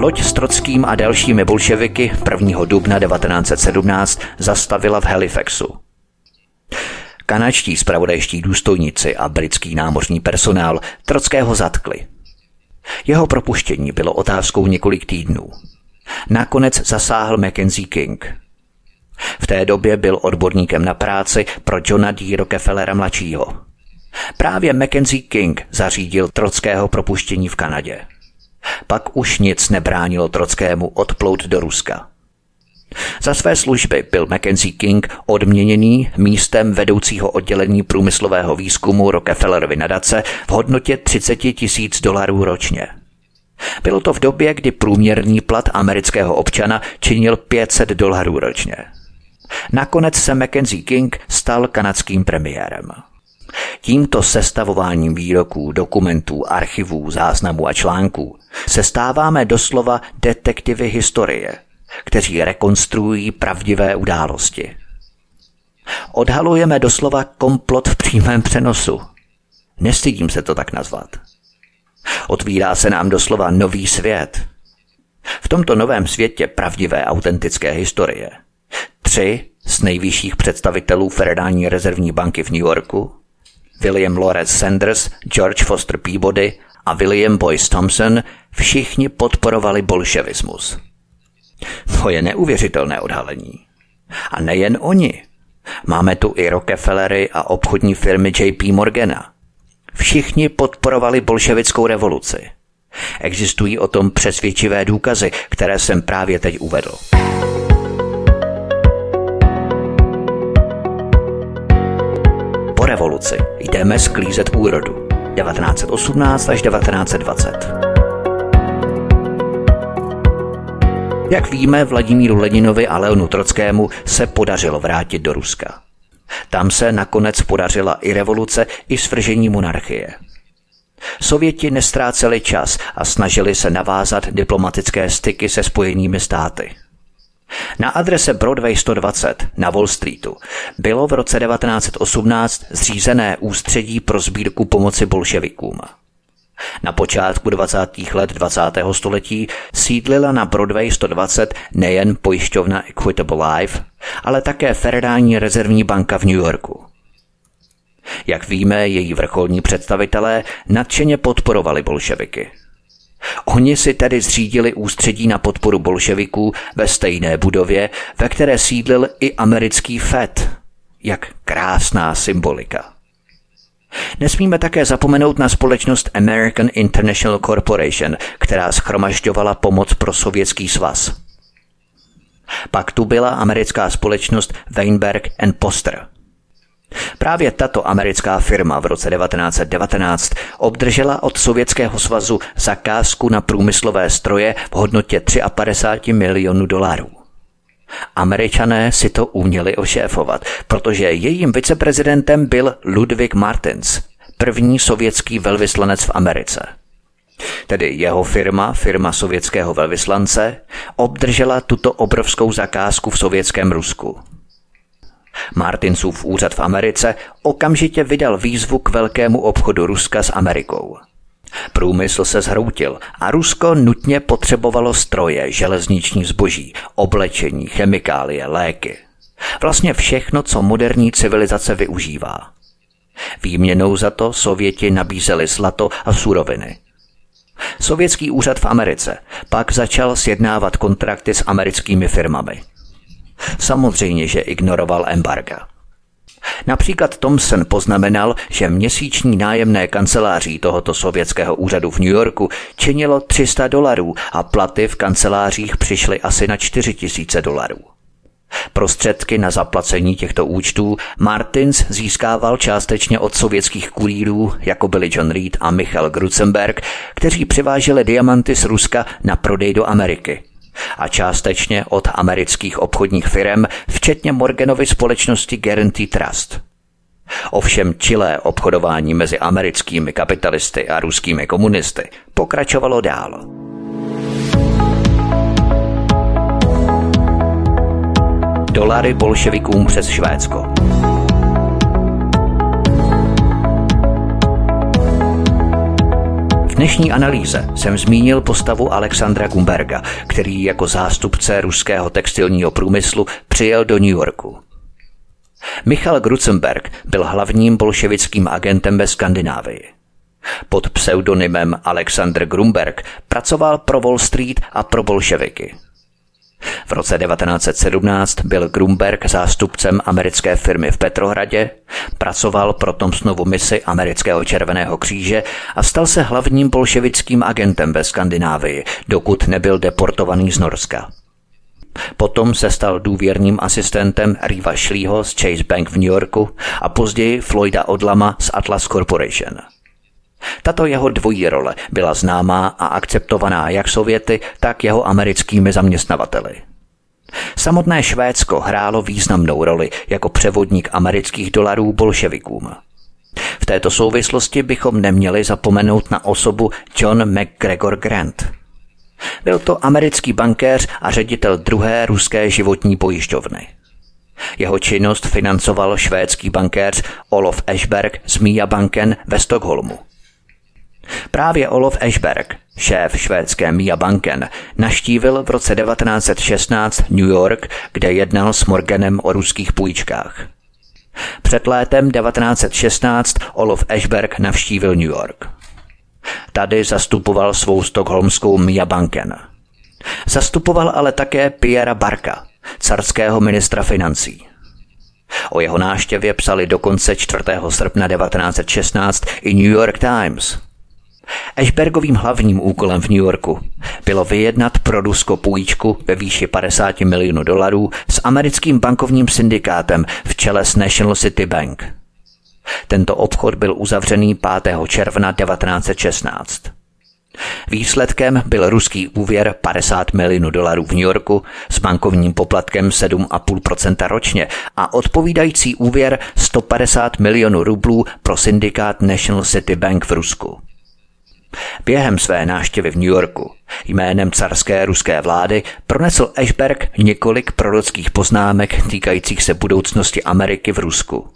Loď s Trockým a dalšími bolševiky prvního dubna devatenáct set sedmnáct zastavila v Halifaxu. Kanadští zpravodajští důstojníci a britský námořní personál Trockého zatkli. Jeho propuštění bylo otázkou několik týdnů. Nakonec zasáhl Mackenzie King. V té době byl odborníkem na práci pro Johna D. Rockefellera mladšího. Právě Mackenzie King zařídil Trockého propuštění v Kanadě. Pak už nic nebránilo Trockému odplout do Ruska. Za své služby byl Mackenzie King odměněný místem vedoucího oddělení průmyslového výzkumu Rockefellerovy nadace v hodnotě třicet tisíc dolarů ročně. Bylo to v době, kdy průměrný plat amerického občana činil pět set dolarů ročně. Nakonec se Mackenzie King stal kanadským premiérem. Tímto sestavováním výroků, dokumentů, archivů, záznamů a článků se stáváme doslova detektivy historie, kteří rekonstruují pravdivé události. Odhalujeme doslova komplot v přímém přenosu. Nestydím se to tak nazvat. Otvírá se nám doslova nový svět. V tomto novém světě pravdivé autentické historie tři z nejvyšších představitelů Federální rezervní banky v New Yorku, William Lawrence Sanders, George Foster Peabody a William Boyce Thompson, všichni podporovali bolševismus. To je neuvěřitelné odhalení. A nejen oni. Máme tu i Rockefellery a obchodní firmy J P Morgana. Všichni podporovali bolševickou revoluci. Existují o tom přesvědčivé důkazy, které jsem právě teď uvedl. Po revoluci jdeme sklízet úrodu. devatenáct set osmnáct až devatenáct set dvacet. Jak víme, Vladimíru Leninovi a Leonu Trockému se podařilo vrátit do Ruska. Tam se nakonec podařila i revoluce, i svržení monarchie. Sověti nestráceli čas a snažili se navázat diplomatické styky se Spojenými státy. Na adrese Broadway sto dvacet na Wall Streetu bylo v roce devatenáct set osmnáct zřízené ústředí pro sbírku pomoci bolševikům. Na počátku dvacátých let dvacátého století sídlila na Broadway sto dvacet nejen pojišťovna Equitable Life, ale také Federální rezervní banka v New Yorku. Jak víme, její vrcholní představitelé nadšeně podporovali bolševiky. Oni si tedy zřídili ústředí na podporu bolševiků ve stejné budově, ve které sídlil i americký Fed. Jak krásná symbolika. Nesmíme také zapomenout na společnost American International Corporation, která shromažďovala pomoc pro Sovětský svaz. Pak tu byla americká společnost Weinberg and Poster. Právě tato americká firma v roce devatenáct set devatenáct obdržela od Sovětského svazu zakázku na průmyslové stroje v hodnotě padesát tři milionů dolarů. Američané si to uměli ošéfovat, protože jejím viceprezidentem byl Ludwig Martins, první sovětský velvyslanec v Americe. Tedy jeho firma, firma sovětského velvyslance, obdržela tuto obrovskou zakázku v sovětském Rusku. Martinsův úřad v Americe okamžitě vydal výzvu k velkému obchodu Ruska s Amerikou. Průmysl se zhroutil a Rusko nutně potřebovalo stroje, železniční zboží, oblečení, chemikálie, léky. Vlastně všechno, co moderní civilizace využívá. Výměnou za to Sověti nabízeli zlato a suroviny. Sovětský úřad v Americe pak začal sjednávat kontrakty s americkými firmami. Samozřejmě, že ignoroval embarga. Například Thomson poznamenal, že měsíční nájemné kanceláří tohoto sovětského úřadu v New Yorku činilo tři sta dolarů a platy v kancelářích přišly asi na čtyři tisíce dolarů. Prostředky na zaplacení těchto účtů Martins získával částečně od sovětských kurýrů, jako byli John Reed a Michal Gruzenberg, kteří přiváželi diamanty z Ruska na prodej do Ameriky. A částečně od amerických obchodních firem, včetně Morganovy společnosti Guaranty Trust. Ovšem čilé obchodování mezi americkými kapitalisty a ruskými komunisty pokračovalo dál. Dolary bolševikům přes Švédsko. V dnešní analýze jsem zmínil postavu Alexandra Grunberga, který jako zástupce ruského textilního průmyslu přijel do New Yorku. Michal Gruzenberg byl hlavním bolševickým agentem ve Skandinávii. Pod pseudonymem Alexander Grunberg pracoval pro Wall Street a pro bolševiky. V roce devatenáct set sedmnáct byl Grunberg zástupcem americké firmy v Petrohradě, pracoval pro Thompsonovu misi amerického Červeného kříže a stal se hlavním bolševickým agentem ve Skandinávii, dokud nebyl deportovaný z Norska. Potom se stal důvěrným asistentem Riva Schlieho z Chase Bank v New Yorku a později Floyda Odlama z Atlas Corporation. Tato jeho dvojí role byla známá a akceptovaná jak Sověty, tak jeho americkými zaměstnavateli. Samotné Švédsko hrálo významnou roli jako převodník amerických dolarů bolševikům. V této souvislosti bychom neměli zapomenout na osobu John McGregor Grant. Byl to americký bankéř a ředitel druhé ruské životní pojišťovny. Jeho činnost financoval švédský bankéř Olof Eshberg z Mia Banken ve Stockholmu. Právě Olof Eshberg, šéf švédské Mia Banken, navštívil v roce devatenáct set šestnáct New York, kde jednal s Morganem o ruských půjčkách. Před létem devatenáct set šestnáct Olof Eshberg navštívil New York. Tady zastupoval svou stockholmskou Mia Banken. Zastupoval ale také Piera Barka, carského ministra financí. O jeho návštěvě psali dokonce čtvrtého srpna devatenáct set šestnáct i New York Times. Eshbergovým hlavním úkolem v New Yorku bylo vyjednat pro Rusko půjčku ve výši padesát milionů dolarů s americkým bankovním syndikátem v čele s National City Bank. Tento obchod byl uzavřený pátého června devatenáct set šestnáct. Výsledkem byl ruský úvěr padesát milionů dolarů v New Yorku s bankovním poplatkem sedm celá pět procenta ročně a odpovídající úvěr sto padesát milionů rublů pro syndikát National City Bank v Rusku. Během své návštěvy v New Yorku jménem carské ruské vlády pronesl Eshberg několik prorockých poznámek týkajících se budoucnosti Ameriky v Rusku.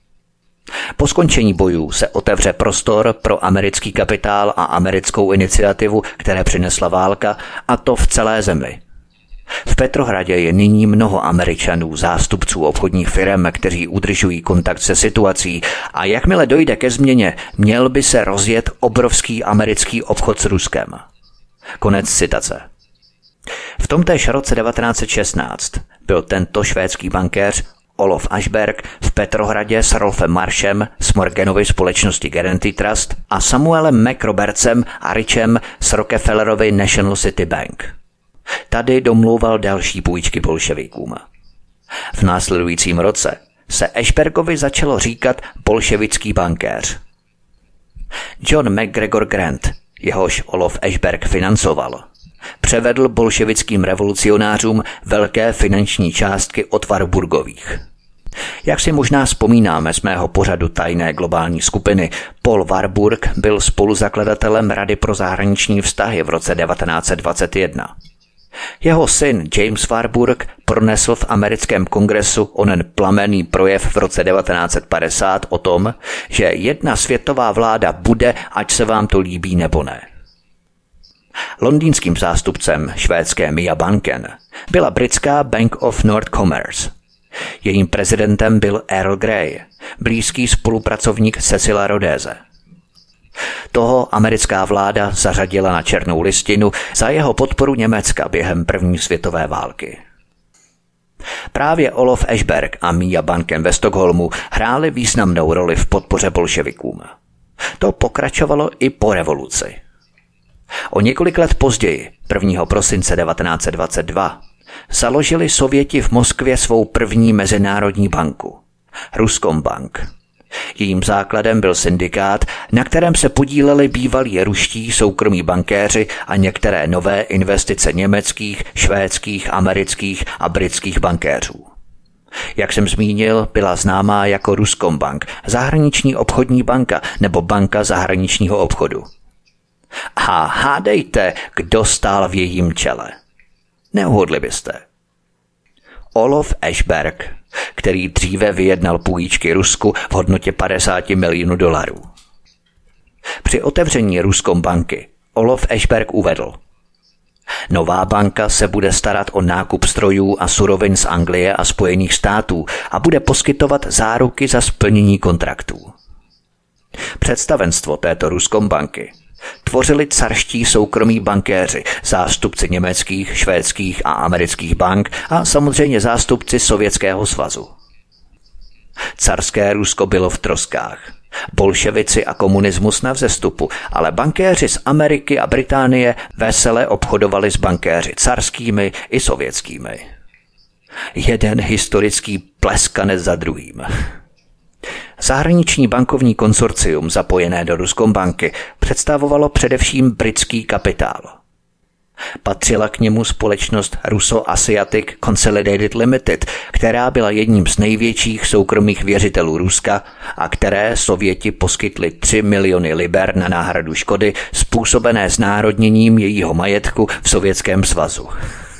Po skončení bojů se otevře prostor pro americký kapitál a americkou iniciativu, které přinesla válka, a to v celé zemi. V Petrohradě je nyní mnoho Američanů, zástupců obchodních firem, kteří udržují kontakt se situací a jakmile dojde ke změně, měl by se rozjet obrovský americký obchod s Ruskem. Konec citace. V tomtéž roce devatenáct set šestnáct byl tento švédský bankéř Olof Eshberg v Petrohradě s Rolfem Maršem z Morganovy společnosti Guaranty Trust a Samuelem McRobertsem a Richem z Rockefellerovy National City Bank. Tady domlouval další půjčky bolševikům. V následujícím roce se Eshbergovi začalo říkat bolševický bankéř. John McGregor Grant, jehož Olof Eshberg financoval, převedl bolševickým revolucionářům velké finanční částky od Warburgových. Jak si možná vzpomínáme z mého pořadu Tajné globální skupiny, Paul Warburg byl spoluzakladatelem Rady pro zahraniční vztahy v roce devatenáct set dvacet jedna. Jeho syn James Warburg pronesl v americkém kongresu onen plamenný projev v roce devatenáct set padesát o tom, že jedna světová vláda bude, ať se vám to líbí nebo ne. Londýnským zástupcem švédské Mia Banken byla britská Bank of North Commerce. Jejím prezidentem byl Earl Grey, blízký spolupracovník Cecila Rhodese. Toho americká vláda zařadila na černou listinu za jeho podporu Německa během první světové války. Právě Olof Eshberg a Mia Banken ve Stockholmu hráli významnou roli v podpoře bolševikům. To pokračovalo i po revoluci. O několik let později, prvního prosince devatenáct set dvacet dva, založili Sověti v Moskvě svou první mezinárodní banku, Ruskombank. Jejím základem byl syndikát, na kterém se podíleli bývalí ruští soukromí bankéři a některé nové investice německých, švédských, amerických a britských bankéřů. Jak jsem zmínil, byla známá jako Ruskombank, zahraniční obchodní banka nebo banka zahraničního obchodu. A hádejte, kdo stál v jejím čele. Neuhodli byste. Olof Eshberg, který dříve vyjednal půjčky Rusku v hodnotě padesát milionů dolarů. Při otevření Ruskombanky Olof Ešberg uvedl: Nová banka se bude starat o nákup strojů a surovin z Anglie a Spojených států a bude poskytovat záruky za splnění kontraktů. Představenstvo této Ruskombanky tvořili carští soukromí bankéři, zástupci německých, švédských a amerických bank a samozřejmě zástupci Sovětského svazu. Carské Rusko bylo v troskách. Bolševici a komunismus na vzestupu, ale bankéři z Ameriky a Británie vesele obchodovali s bankéři carskými i sovětskými. Jeden historický pleskanec za druhým. Zahraniční bankovní konsorcium zapojené do Ruskombanky představovalo především britský kapitál. Patřila k němu společnost Russo-Asiatic Consolidated Limited, která byla jedním z největších soukromých věřitelů Ruska a které Sověti poskytli tři miliony liber na náhradu škody způsobené znárodněním jejího majetku v Sovětském svazu.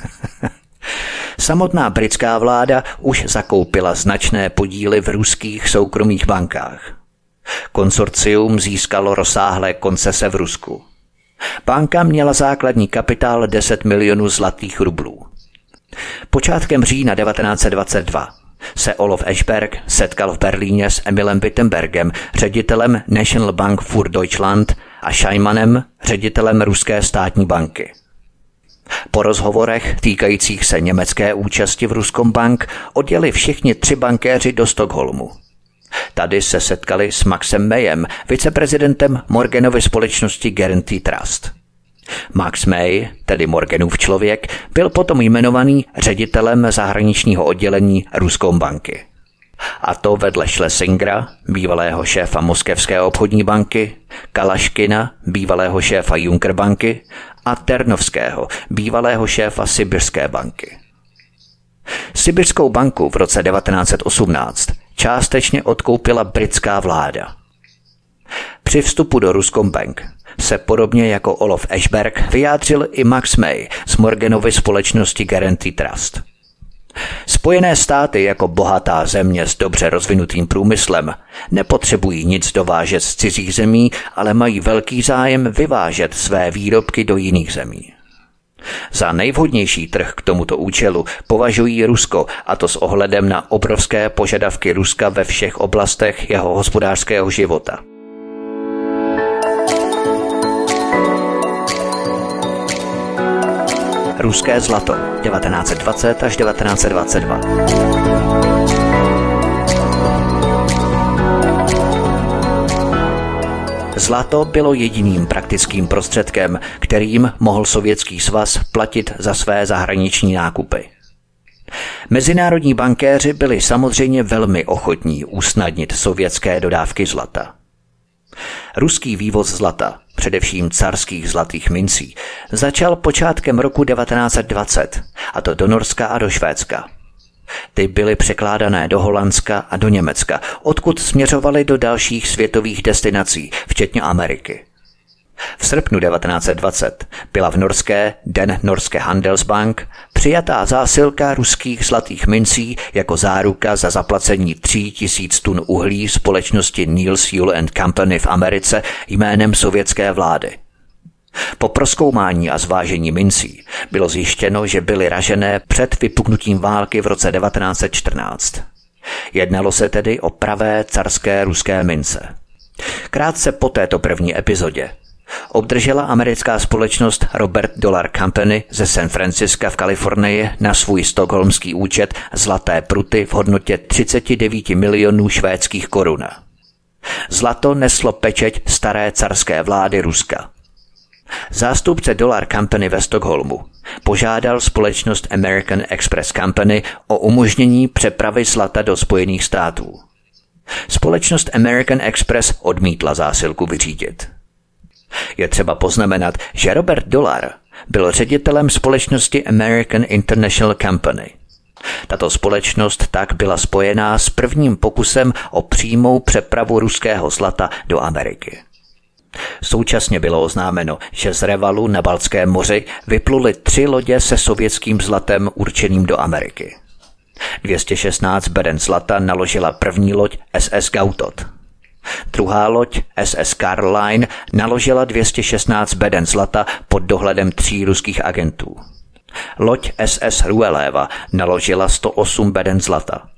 Samotná britská vláda už zakoupila značné podíly v ruských soukromých bankách. Konsorcium získalo rozsáhlé koncese v Rusku. Banka měla základní kapitál deset milionů zlatých rublů. Počátkem října devatenáct set dvacet dva se Olof Ešberg setkal v Berlíně s Emilem Wittenbergem, ředitelem National Bank für Deutschland, a Scheimanem, ředitelem Ruské státní banky. Po rozhovorech týkajících se německé účasti v Ruskombank odjeli všichni tři bankéři do Stockholmu. Tady se setkali s Maxem Mayem, viceprezidentem Morganovy společnosti Guaranty Trust. Max May, tedy Morganův člověk, byl potom jmenovaný ředitelem zahraničního oddělení Ruskombanky. A to vedle Schlesingera, bývalého šéfa Moskevské obchodní banky, Kalaškina, bývalého šéfa Juncker banky a Ternovského, bývalého šéfa Sibirské banky. Sibirskou banku v roce devatenáct set osmnáct částečně odkoupila britská vláda. Při vstupu do Ruskombank se podobně jako Olof Ešberg vyjádřil i Max May z Morganovy společnosti Guaranty Trust. Spojené státy jako bohatá země s dobře rozvinutým průmyslem nepotřebují nic dovážet z cizích zemí, ale mají velký zájem vyvážet své výrobky do jiných zemí. Za nejvhodnější trh k tomuto účelu považují Rusko, a to s ohledem na obrovské požadavky Ruska ve všech oblastech jeho hospodářského života. Ruské zlato devatenáct set dvacet až devatenáct set dvacet dva. Zlato bylo jediným praktickým prostředkem, kterým mohl Sovětský svaz platit za své zahraniční nákupy. Mezinárodní bankéři byli samozřejmě velmi ochotní usnadnit sovětské dodávky zlata. Ruský vývoz zlata, především carských zlatých mincí, začal počátkem roku devatenáct set dvacet, a to do Norska a do Švédska. Ty byly překládané do Holandska a do Německa, odkud směřovaly do dalších světových destinací, včetně Ameriky. V srpnu devatenáct set dvacet byla v norské Den Norske Handelsbank přijatá zásilka ruských zlatých mincí jako záruka za zaplacení tří tisíc tun uhlí společnosti Niels Uhl and Company v Americe jménem sovětské vlády. Po prozkoumání a zvážení mincí bylo zjištěno, že byly ražené před vypuknutím války v roce devatenáct set čtrnáct. Jednalo se tedy o pravé carské ruské mince. Krátce po této první epizodě obdržela americká společnost Robert Dollar Company ze San Francisca v Kalifornii na svůj stockholmský účet zlaté pruty v hodnotě třicet devět milionů švédských korun. Zlato neslo pečeť staré carské vlády Ruska. Zástupce Dollar Company ve Stockholmu požádal společnost American Express Company o umožnění přepravy zlata do Spojených států. Společnost American Express odmítla zásilku vyřídit. Je třeba poznamenat, že Robert Dollar byl ředitelem společnosti American International Company. Tato společnost tak byla spojená s prvním pokusem o přímou přepravu ruského zlata do Ameriky. Současně bylo oznámeno, že z Revalu na Baltském moři vypluly tři lodě se sovětským zlatem určeným do Ameriky. dvě stě šestnáct beden zlata naložila první loď S S Gautot. Druhá loď S S Caroline naložila dvě stě šestnáct beden zlata pod dohledem tří ruských agentů. Loď S S Rueleva naložila sto osm beden zlata.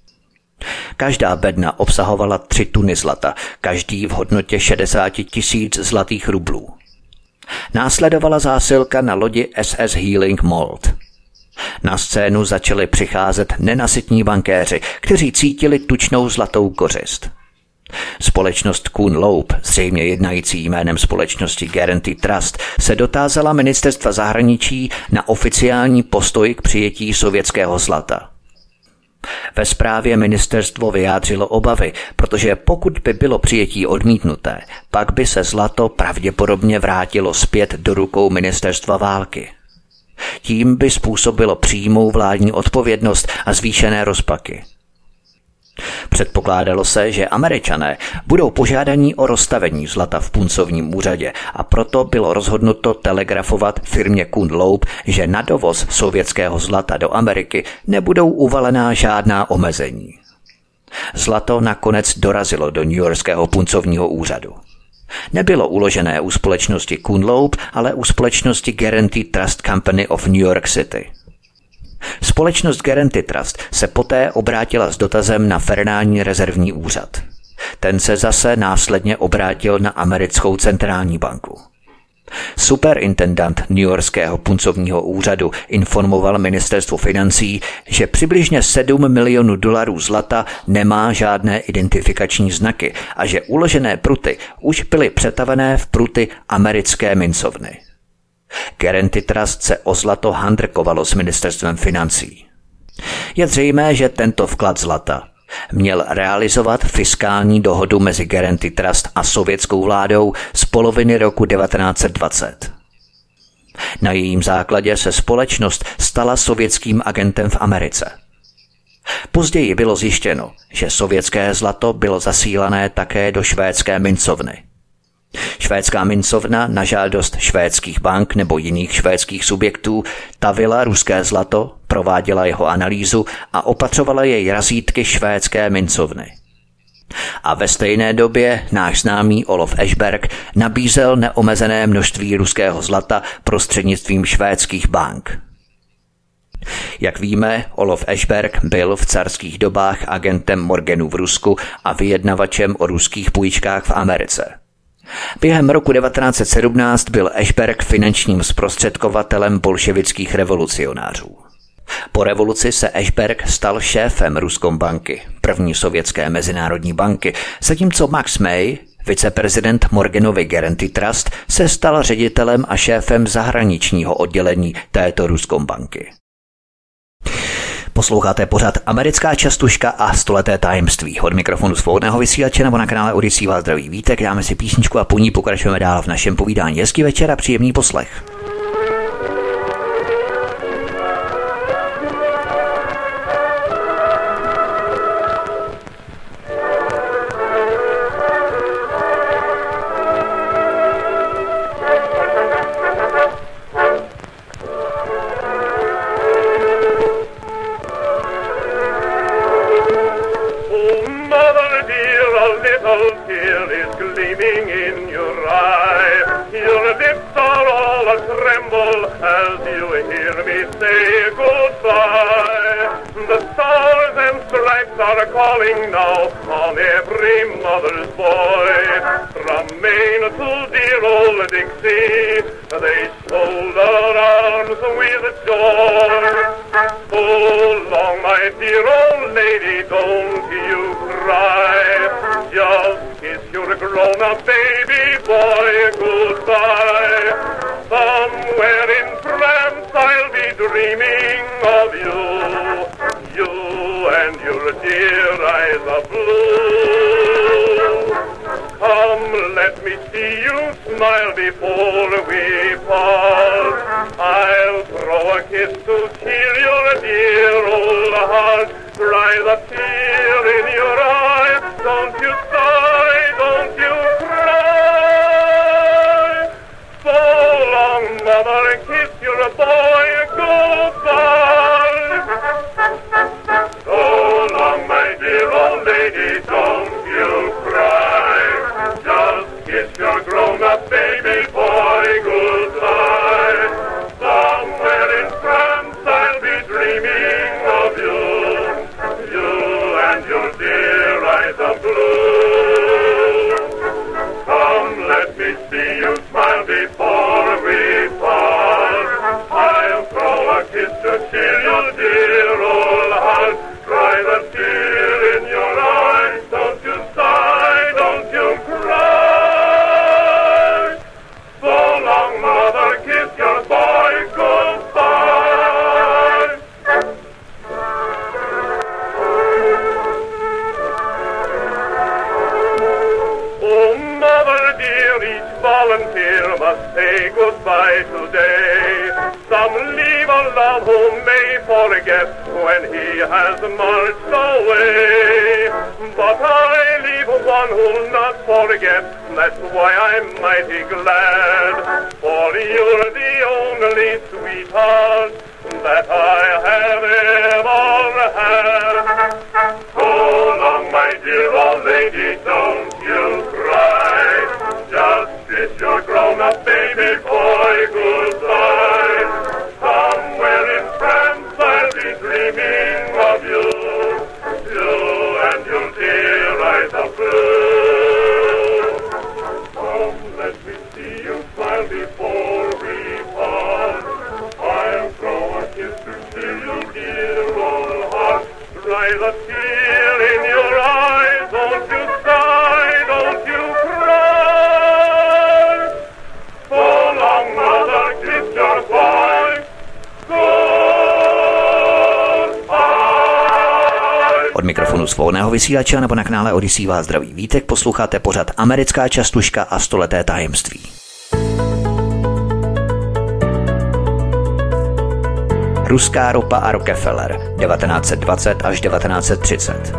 Každá bedna obsahovala tři tuny zlata, každý v hodnotě šedesát tisíc zlatých rublů. Následovala zásilka na lodi S S Healing Mold. Na scénu začali přicházet nenasytní bankéři, kteří cítili tučnou zlatou kořist. Společnost Kuhn Loeb, zřejmě jednající jménem společnosti Guaranty Trust, se dotázala ministerstva zahraničí na oficiální postoj k přijetí sovětského zlata. Ve zprávě ministerstvo vyjádřilo obavy, protože pokud by bylo přijetí odmítnuté, pak by se zlato pravděpodobně vrátilo zpět do rukou ministerstva války. Tím by způsobilo přímou vládní odpovědnost a zvýšené rozpaky. Předpokládalo se, že Američané budou požádaní o rozstavení zlata v puncovním úřadě a proto bylo rozhodnuto telegrafovat firmě Kuhn Loeb, že na dovoz sovětského zlata do Ameriky nebudou uvalená žádná omezení. Zlato nakonec dorazilo do newyorského puncovního úřadu. Nebylo uložené u společnosti Kuhn Loeb, ale u společnosti Guaranty Trust Company of New York City. Společnost Guaranty Trust se poté obrátila s dotazem na Federální rezervní úřad. Ten se zase následně obrátil na americkou centrální banku. Superintendant newyorského puncovního úřadu informoval ministerstvo financí, že přibližně sedm milionů dolarů zlata nemá žádné identifikační znaky a že uložené pruty už byly přetavené v pruty americké mincovny. Guaranty Trust se o zlato handrkovalo s ministerstvem financí. Je zřejmé, že tento vklad zlata měl realizovat fiskální dohodu mezi Guaranty Trust a sovětskou vládou z poloviny roku devatenáct set dvacet. Na jejím základě se společnost stala sovětským agentem v Americe. Později bylo zjištěno, že sovětské zlato bylo zasílané také do švédské mincovny. Švédská mincovna na žádost švédských bank nebo jiných švédských subjektů tavila ruské zlato, prováděla jeho analýzu a opatřovala jej razítky švédské mincovny. A ve stejné době náš známý Olof Eshberg nabízel neomezené množství ruského zlata prostřednictvím švédských bank. Jak víme, Olof Eshberg byl v carských dobách agentem Morganu v Rusku a vyjednavačem o ruských půjčkách v Americe. Během roku devatenáct set sedmnáct byl Eshberg finančním zprostředkovatelem bolševických revolucionářů. Po revoluci se Eshberg stal šéfem Ruskombanky, první sovětské mezinárodní banky, zatímco Max May, viceprezident Morganovy Guaranty Trust, se stal ředitelem a šéfem zahraničního oddělení této Ruskombanky. Posloucháte pořad Americká častuška a stoleté tajemství. Od mikrofonu svobodného vysílače nebo na kanále Odyssey vás zdraví Vítek, dáme si písničku a po ní pokračujeme dál v našem povídání. Hezký večer a příjemný poslech. Calling now on every mother's boy. From Maine to dear old Dixie, they shoulder arms with joy. Oh, long, my dear old lady, don't you cry. Just kiss your grown-up baby boy goodbye. Somewhere in France I'll be dreaming of you. You and your dear eyes are blue. Come, let me see you smile before we part. I'll throw a kiss to cheer your dear old heart. Dry the tear in your eye. Don't you sigh, don't you cry. So long, mother, kiss your boy goodbye. So long, my dear old lady, don't you cry. must say goodbye today. Some leave a love who may forget when he has marched away. But I leave one who'll not forget, that's why I'm mighty glad. For you're the only sweetheart that I have ever had. So long, my dear old lady, don't you cry. Just kiss your grown-up baby boy goodbye. Somewhere in France I'll be dreaming of you, you and your dear eyes of blue. Come, let me see you smile before we part. I'll throw a kiss to steal you, dear old heart. Dry the tear in your eyes, don't you sigh, don't you cry. So long, mother, kiss your boy goodbye. Od mikrofonu svobodného vysílače nebo na kanále Odyssey vás zdraví Vítek, posloucháte pořad Americká častuška a stoleté tajemství. Ruská ropa a Rockefeller devatenáct set dvacet až devatenáct set třicet.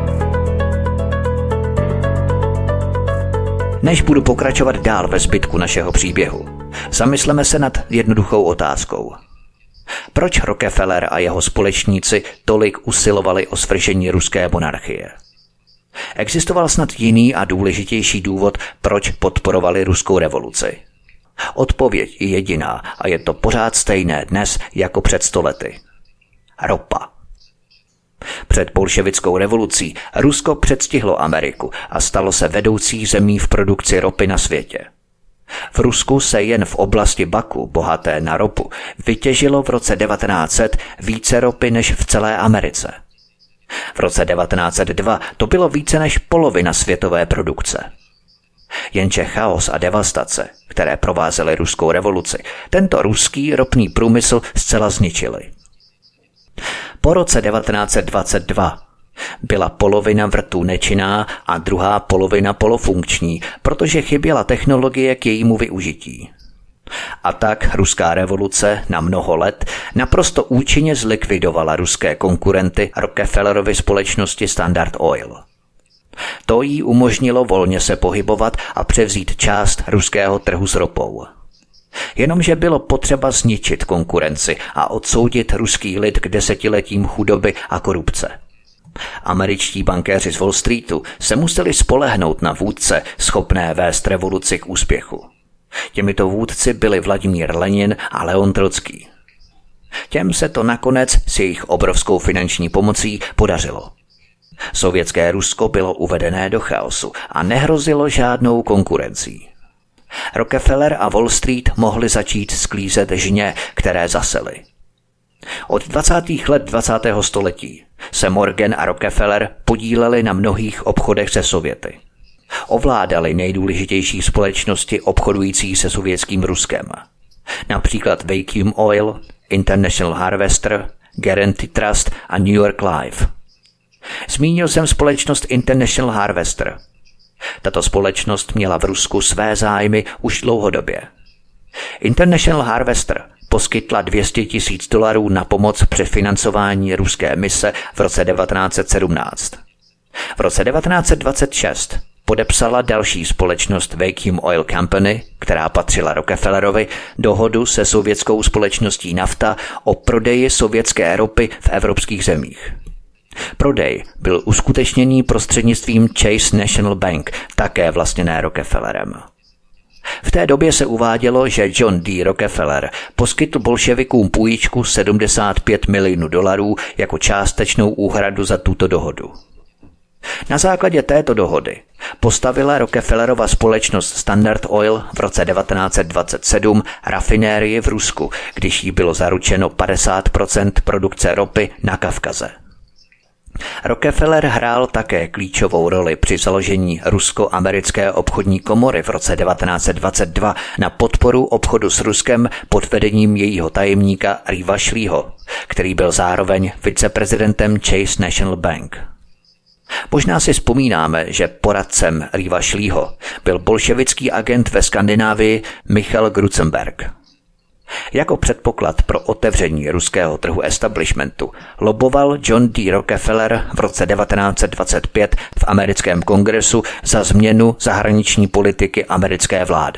Než budu pokračovat dál ve zbytku našeho příběhu, zamysleme se nad jednoduchou otázkou. Proč Rockefeller a jeho společníci tolik usilovali o svržení ruské monarchie? Existoval snad jiný a důležitější důvod, proč podporovali ruskou revoluci? Odpověď je jediná a je to pořád stejné dnes jako před sto lety. Ropa. Před bolševickou revolucí Rusko předstihlo Ameriku a stalo se vedoucí zemí v produkci ropy na světě. V Rusku se jen v oblasti Baku, bohaté na ropu, vytěžilo v roce devatenáct set více ropy než v celé Americe. V roce devatenáct set dva to bylo více než polovina světové produkce. Jenže chaos a devastace, které provázely ruskou revoluci, tento ruský ropný průmysl zcela zničily. Po roce devatenáct set dvacet dva byla polovina vrtů nečinná a druhá polovina polofunkční, protože chyběla technologie k jejímu využití. A tak ruská revoluce na mnoho let naprosto účinně zlikvidovala ruské konkurenty Rockefellerovy společnosti Standard Oil. To jí umožnilo volně se pohybovat a převzít část ruského trhu s ropou. Jenomže bylo potřeba zničit konkurenci a odsoudit ruský lid k desetiletím chudoby a korupce. Američtí bankéři z Wall Streetu se museli spolehnout na vůdce schopné vést revoluci k úspěchu. Těmito vůdci byli Vladimír Lenin a Leon Trocký. Těm se to nakonec s jejich obrovskou finanční pomocí podařilo. Sovětské Rusko bylo uvedené do chaosu a nehrozilo žádnou konkurencí. Rockefeller a Wall Street mohli začít sklízet žně, které zasely. Od dvacátých let dvacátého století se Morgan a Rockefeller podíleli na mnohých obchodech se Sověty. Ovládali nejdůležitější společnosti obchodující se sovětským Ruskem. Například Vacuum Oil, International Harvester, Guaranty Trust a New York Life. Zmínil jsem společnost International Harvester. Tato společnost měla v Rusku své zájmy už dlouhodobě. International Harvester poskytla dvě stě tisíc dolarů na pomoc při financování ruské mise v roce devatenáct set sedmnáct. V roce devatenáct set dvacet šest podepsala další společnost Vacuum Oil Company, která patřila Rockefellerovi, dohodu se sovětskou společností Nafta o prodeji sovětské ropy v evropských zemích. Prodej byl uskutečněný prostřednictvím Chase National Bank, také vlastněné Rockefellerem. V té době se uvádělo, že John D. Rockefeller poskytl bolševikům půjčku sedmdesát pět milionů dolarů jako částečnou úhradu za tuto dohodu. Na základě této dohody postavila Rockefellerova společnost Standard Oil v roce devatenáct set dvacet sedm rafinérii v Rusku, když jí bylo zaručeno padesát procent produkce ropy na Kavkaze. Rockefeller hrál také klíčovou roli při založení rusko-americké obchodní komory v roce devatenáct set dvacet dva na podporu obchodu s Ruskem pod vedením jejího tajemníka Riva Šlího, který byl zároveň viceprezidentem Chase National Bank. Možná si vzpomínáme, že poradcem Liva Šlího byl bolševický agent ve Skandinávii Michal Gruzenberg. Jako předpoklad pro otevření ruského trhu establishmentu loboval John D. Rockefeller v roce devatenáct set dvacet pět v americkém kongresu za změnu zahraniční politiky americké vlády.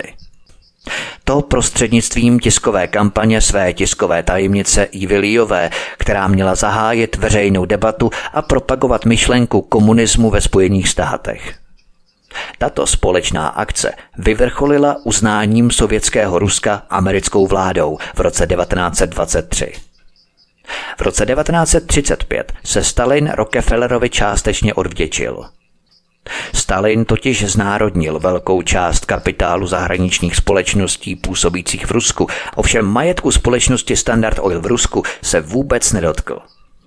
To prostřednictvím tiskové kampaně své tiskové tajemnice Evy Leeové, která měla zahájit veřejnou debatu a propagovat myšlenku komunismu ve Spojených státech. Tato společná akce vyvrcholila uznáním sovětského Ruska americkou vládou v roce devatenáct set dvacet tři. V roce devatenáct set třicet pět se Stalin Rockefellerovi částečně odvděčil. Stalin totiž znárodnil velkou část kapitálu zahraničních společností působících v Rusku, ovšem majetku společnosti Standard Oil v Rusku se vůbec nedotkl.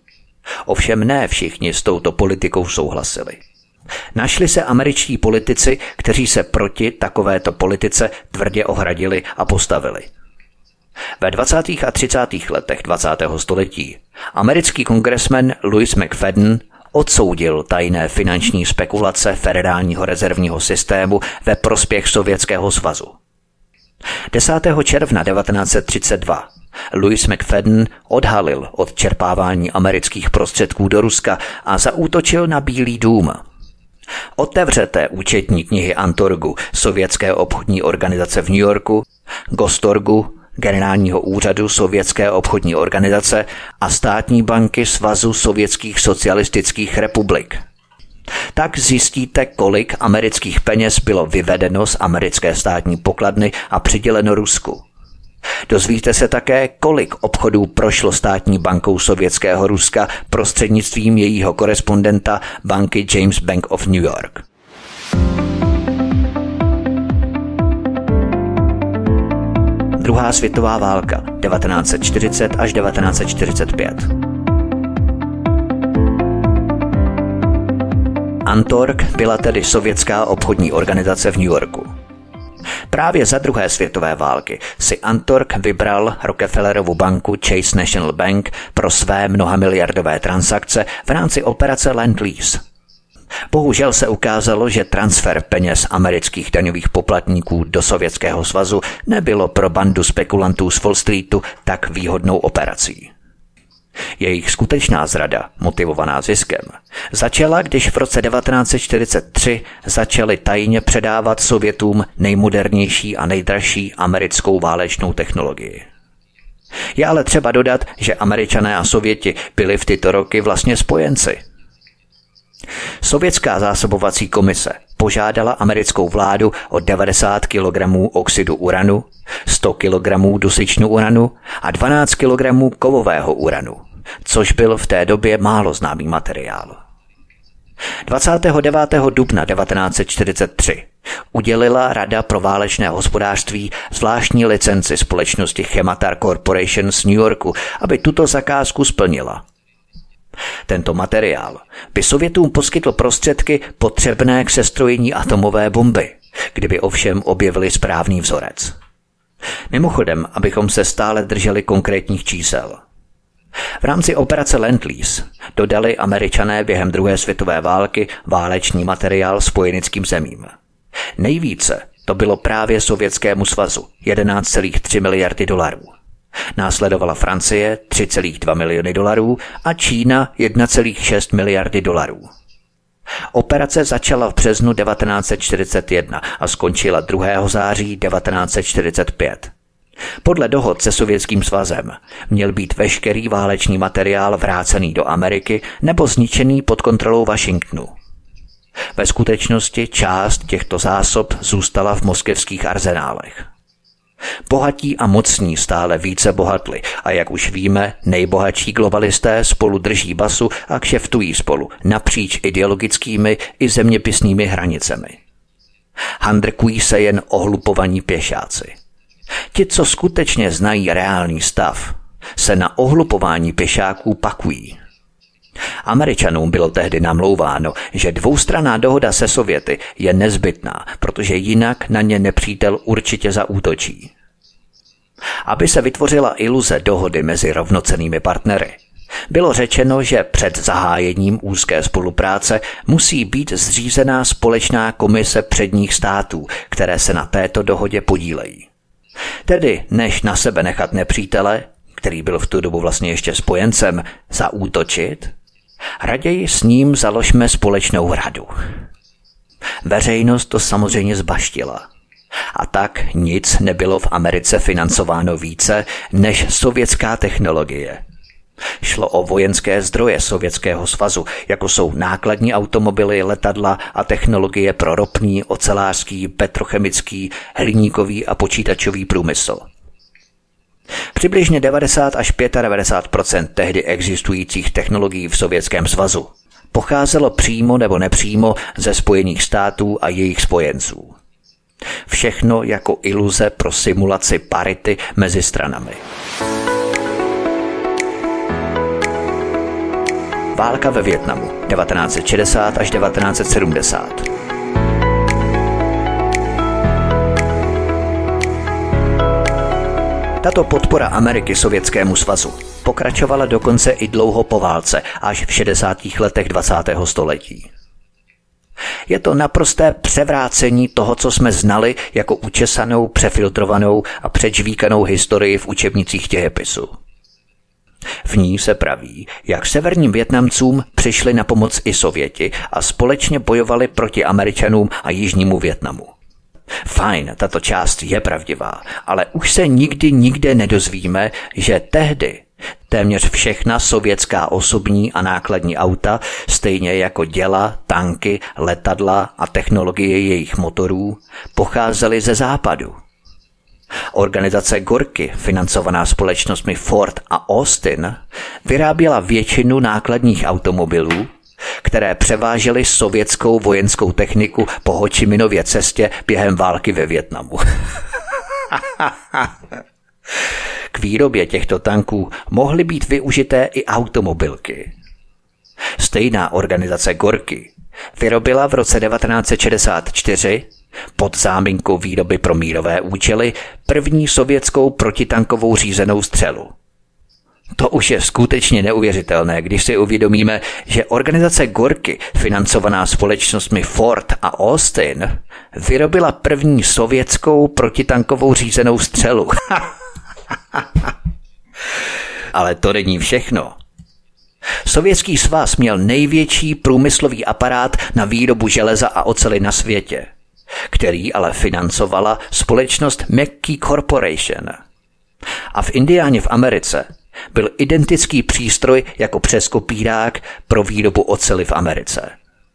Ovšem ne všichni s touto politikou souhlasili. Našli se američtí politici, kteří se proti takovéto politice tvrdě ohradili a postavili. Ve dvacátých a třicátých letech dvacátého století americký kongresmen Louis McFadden odsoudil tajné finanční spekulace Federálního rezervního systému ve prospěch Sovětského svazu. desátého června devatenáct set třicet dva Louis McFadden odhalil odčerpávání amerických prostředků do Ruska a zaútočil na Bílý dům. Otevřete účetní knihy Antorgu, sovětské obchodní organizace v New Yorku, Gostorgu, Generálního úřadu sovětské obchodní organizace a státní banky Svazu sovětských socialistických republik. Tak zjistíte, kolik amerických peněz bylo vyvedeno z americké státní pokladny a přiděleno Rusku. Dozvíte se také, kolik obchodů prošlo státní bankou sovětského Ruska prostřednictvím jejího korespondenta banky James Bank of New York. Druhá světová válka devatenáct set čtyřicet až devatenáct set čtyřicet pět. Antorg byla tedy sovětská obchodní organizace v New Yorku. Právě za druhé světové války si Antorg vybral Rockefellerovu banku Chase National Bank pro své mnohamiliardové transakce v rámci operace Lend-Lease. Bohužel se ukázalo, že transfer peněz amerických daňových poplatníků do Sovětského svazu nebylo pro bandu spekulantů z Wall Streetu tak výhodnou operací. Jejich skutečná zrada, motivovaná ziskem, začala, když v roce devatenáct set čtyřicet tři začali tajně předávat Sovětům nejmodernější a nejdražší americkou válečnou technologii. Je ale třeba dodat, že Američané a Sověti byli v tyto roky vlastně spojenci. Sovětská zásobovací komise požádala americkou vládu o devadesát kilogramů oxidu uranu, sto kilogramů dusičnu uranu a dvanáct kilogramů kovového uranu, což byl v té době málo známý materiál. dvacátého devátého dubna devatenáct set čtyřicet tři udělila Rada pro válečné hospodářství zvláštní licenci společnosti Chematar Corporation z New Yorku, aby tuto zakázku splnila. Tento materiál by Sovětům poskytl prostředky potřebné k sestrojení atomové bomby, kdyby ovšem objevili správný vzorec. Mimochodem, abychom se stále drželi konkrétních čísel. V rámci operace Lend-Lease dodali Američané během druhé světové války válečný materiál spojeneckým zemím. Nejvíce to bylo právě Sovětskému svazu, jedenáct celá tři miliardy dolarů. Následovala Francie tři celá dva miliony dolarů a Čína jedna celá šest miliardy dolarů. Operace začala v březnu devatenáct set čtyřicet jedna a skončila druhého září devatenáct set čtyřicet pět. Podle dohod se Sovětským svazem měl být veškerý válečný materiál vrácený do Ameriky nebo zničený pod kontrolou Washingtonu. Ve skutečnosti část těchto zásob zůstala v moskevských arzenálech. Bohatí a mocní stále více bohatli a jak už víme, nejbohatší globalisté spolu drží basu a kšeftují spolu napříč ideologickými i zeměpisnými hranicemi. Handrkují se jen ohlupovaní pěšáci. Ti, co skutečně znají reálný stav, se na ohlupování pěšáků pakují. Američanům bylo tehdy namlouváno, že dvoustranná dohoda se Sověty je nezbytná, protože jinak na ně nepřítel určitě zaútočí. Aby se vytvořila iluze dohody mezi rovnocennými partnery, Bylo řečeno, že před zahájením úzké spolupráce musí být zřízená společná komise předních států, které se na této dohodě podílejí. Tedy než na sebe nechat nepřítele, který byl v tu dobu vlastně ještě spojencem, zaútočit, raději s ním založme společnou radu. Veřejnost to samozřejmě zbaštila. A tak nic nebylo v Americe financováno více než sovětská technologie. Šlo o vojenské zdroje Sovětského svazu, jako jsou nákladní automobily, letadla a technologie pro ropný, ocelářský, petrochemický, hliníkový a počítačový průmysl. Přibližně devadesát až devadesát pět procent tehdy existujících technologií v Sovětském svazu pocházelo přímo nebo nepřímo ze Spojených států a jejich spojenců. Všechno jako iluze pro simulaci parity mezi stranami. Válka ve Vietnamu devatenáct set šedesát až devatenáct set sedmdesát. Tato podpora Ameriky Sovětskému svazu pokračovala dokonce i dlouho po válce, až v šedesátých letech dvacátého století. Je to naprosté převrácení toho, co jsme znali jako učesanou, přefiltrovanou a předžvíkanou historii v učebnicích dějepisu. V ní se praví, jak severním Vietnamcům přišli na pomoc i Sověti a společně bojovali proti Američanům a Jižnímu Vietnamu. Fajn, tato část je pravdivá, ale už se nikdy nikde nedozvíme, že tehdy téměř všechna sovětská osobní a nákladní auta, stejně jako děla, tanky, letadla a technologie jejich motorů, pocházely ze západu. Organizace Gorky, financovaná společnostmi Ford a Austin, vyráběla většinu nákladních automobilů, které převážely sovětskou vojenskou techniku po Ho Chi Minově cestě během války ve Vietnamu. K výrobě těchto tanků mohly být využité i automobilky. Stejná organizace Gorky vyrobila v roce devatenáct set šedesát čtyři pod záminkou výroby pro mírové účely první sovětskou protitankovou řízenou střelu. To už je skutečně neuvěřitelné, když si uvědomíme, že organizace Gorky, financovaná společnostmi Ford a Austin, vyrobila první sovětskou protitankovou řízenou střelu. Ale to není všechno. Sovětský svaz měl největší průmyslový aparát na výrobu železa a oceli na světě, který ale financovala společnost McKee Corporation. A v Indiáně v Americe byl identický přístroj jako přes kopírák pro výrobu oceli v Americe.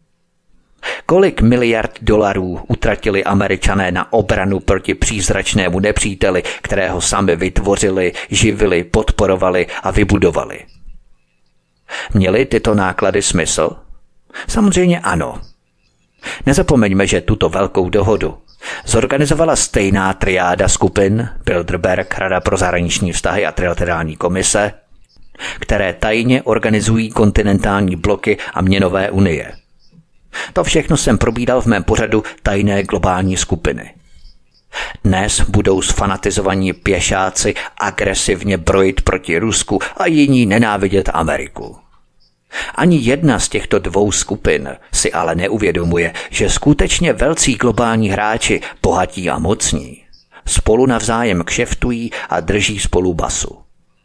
Kolik miliard dolarů utratili Američané na obranu proti přízračnému nepříteli, kterého sami vytvořili, živili, podporovali a vybudovali? Měly tyto náklady smysl? Samozřejmě ano. Nezapomeňme, že tuto velkou dohodu zorganizovala stejná triáda skupin Bilderberg, Rada pro zahraniční vztahy a Trilaterální komise, které tajně organizují kontinentální bloky a měnové unie. To všechno jsem probíral v mém pořadu Tajné globální skupiny. Dnes budou sfanatizovaní pěšáci agresivně brojit proti Rusku a jiní nenávidět Ameriku. Ani jedna z těchto dvou skupin si ale neuvědomuje, že skutečně velcí globální hráči, bohatí a mocní, spolu navzájem kšeftují a drží spolu basu.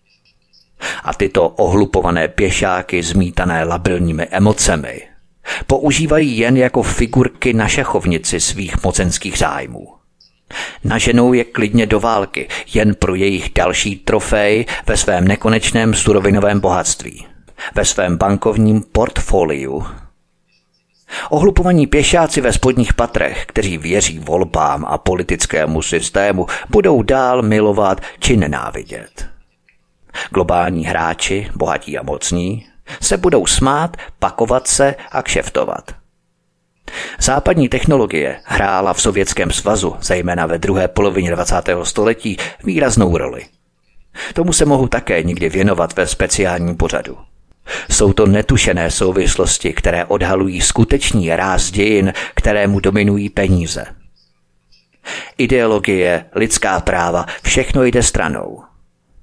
A tyto ohlupované pěšáky zmítané labilními emocemi používají jen jako figurky na šachovnici svých mocenských zájmů. Naženou je klidně do války jen pro jejich další trofej ve svém nekonečném surovinovém bohatství, ve svém bankovním portfoliu. Ohlupovaní pěšáci ve spodních patrech, kteří věří volbám a politickému systému, budou dál milovat či nenávidět. Globální hráči, bohatí a mocní, se budou smát, pakovat se a kšeftovat. Západní technologie hrála v Sovětském svazu, zejména ve druhé polovině dvacátého století, výraznou roli. Tomu se mohu také někdy věnovat ve speciálním pořadu. Jsou to netušené souvislosti, které odhalují skutečný ráz dějin, kterému dominují peníze. Ideologie, lidská práva, všechno jde stranou.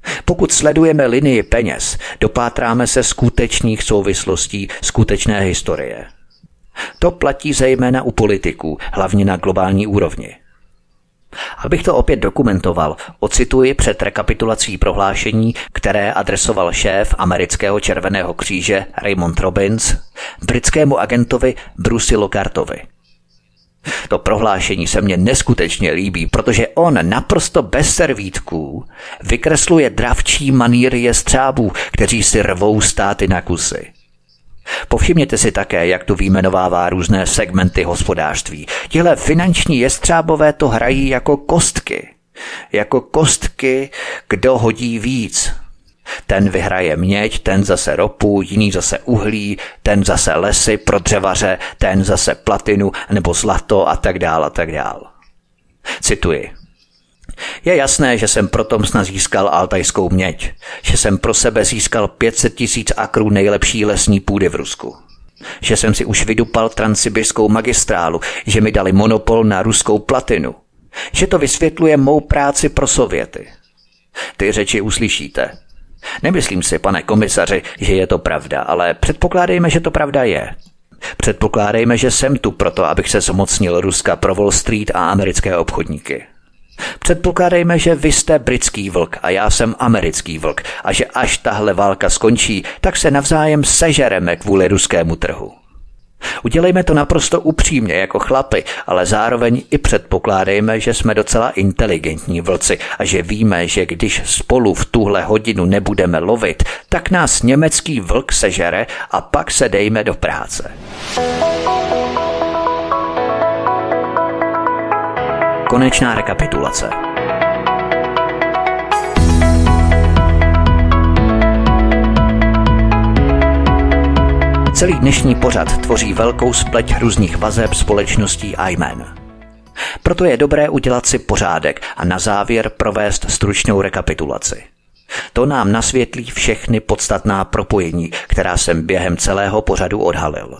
Pokud sledujeme linii peněz, dopátráme se skutečných souvislostí skutečné historie. To platí zejména u politiků, hlavně na globální úrovni. Abych to opět dokumentoval, ocituji před rekapitulací prohlášení, které adresoval šéf amerického Červeného kříže Raymond Robbins britskému agentovi Brucey Logartovi. To prohlášení se mně neskutečně líbí, protože on naprosto bez servítků vykresluje dravčí manýry jestřábů, kteří si rvou státy na kusy. Povšimněte si také, jak tu vyjmenovává různé segmenty hospodářství. Tihle finanční jestřábové to hrají jako kostky. Jako kostky, kdo hodí víc. Ten vyhraje měď, ten zase ropu, jiný zase uhlí, ten zase lesy pro dřevaře, ten zase platinu nebo zlato a tak dál a tak dál. Cituji. Je jasné, že jsem proto získal altajskou měď, že jsem pro sebe získal pět set tisíc akrů nejlepší lesní půdy v Rusku, že jsem si už vydupal transsibirskou magistrálu, že mi dali monopol na ruskou platinu, že to vysvětluje mou práci pro Sověty. Ty řeči uslyšíte. Nemyslím si, pane komisaři, že je to pravda, ale předpokládejme, že to pravda je. Předpokládejme, že jsem tu proto, abych se zmocnil Ruska pro Wall Street a americké obchodníky. Předpokládejme, že vy jste britský vlk a já jsem americký vlk a že až tahle válka skončí, tak se navzájem sežereme kvůli ruskému trhu. Udělejme to naprosto upřímně jako chlapi, ale zároveň i předpokládejme, že jsme docela inteligentní vlci a že víme, že když spolu v tuhle hodinu nebudeme lovit, tak nás německý vlk sežere a pak se dejme do práce. Konečná rekapitulace. Celý dnešní pořad tvoří velkou spleť různých vazeb společností a jmen. Proto je dobré udělat si pořádek a na závěr provést stručnou rekapitulaci. To nám nasvětlí všechny podstatná propojení, která jsem během celého pořadu odhalil.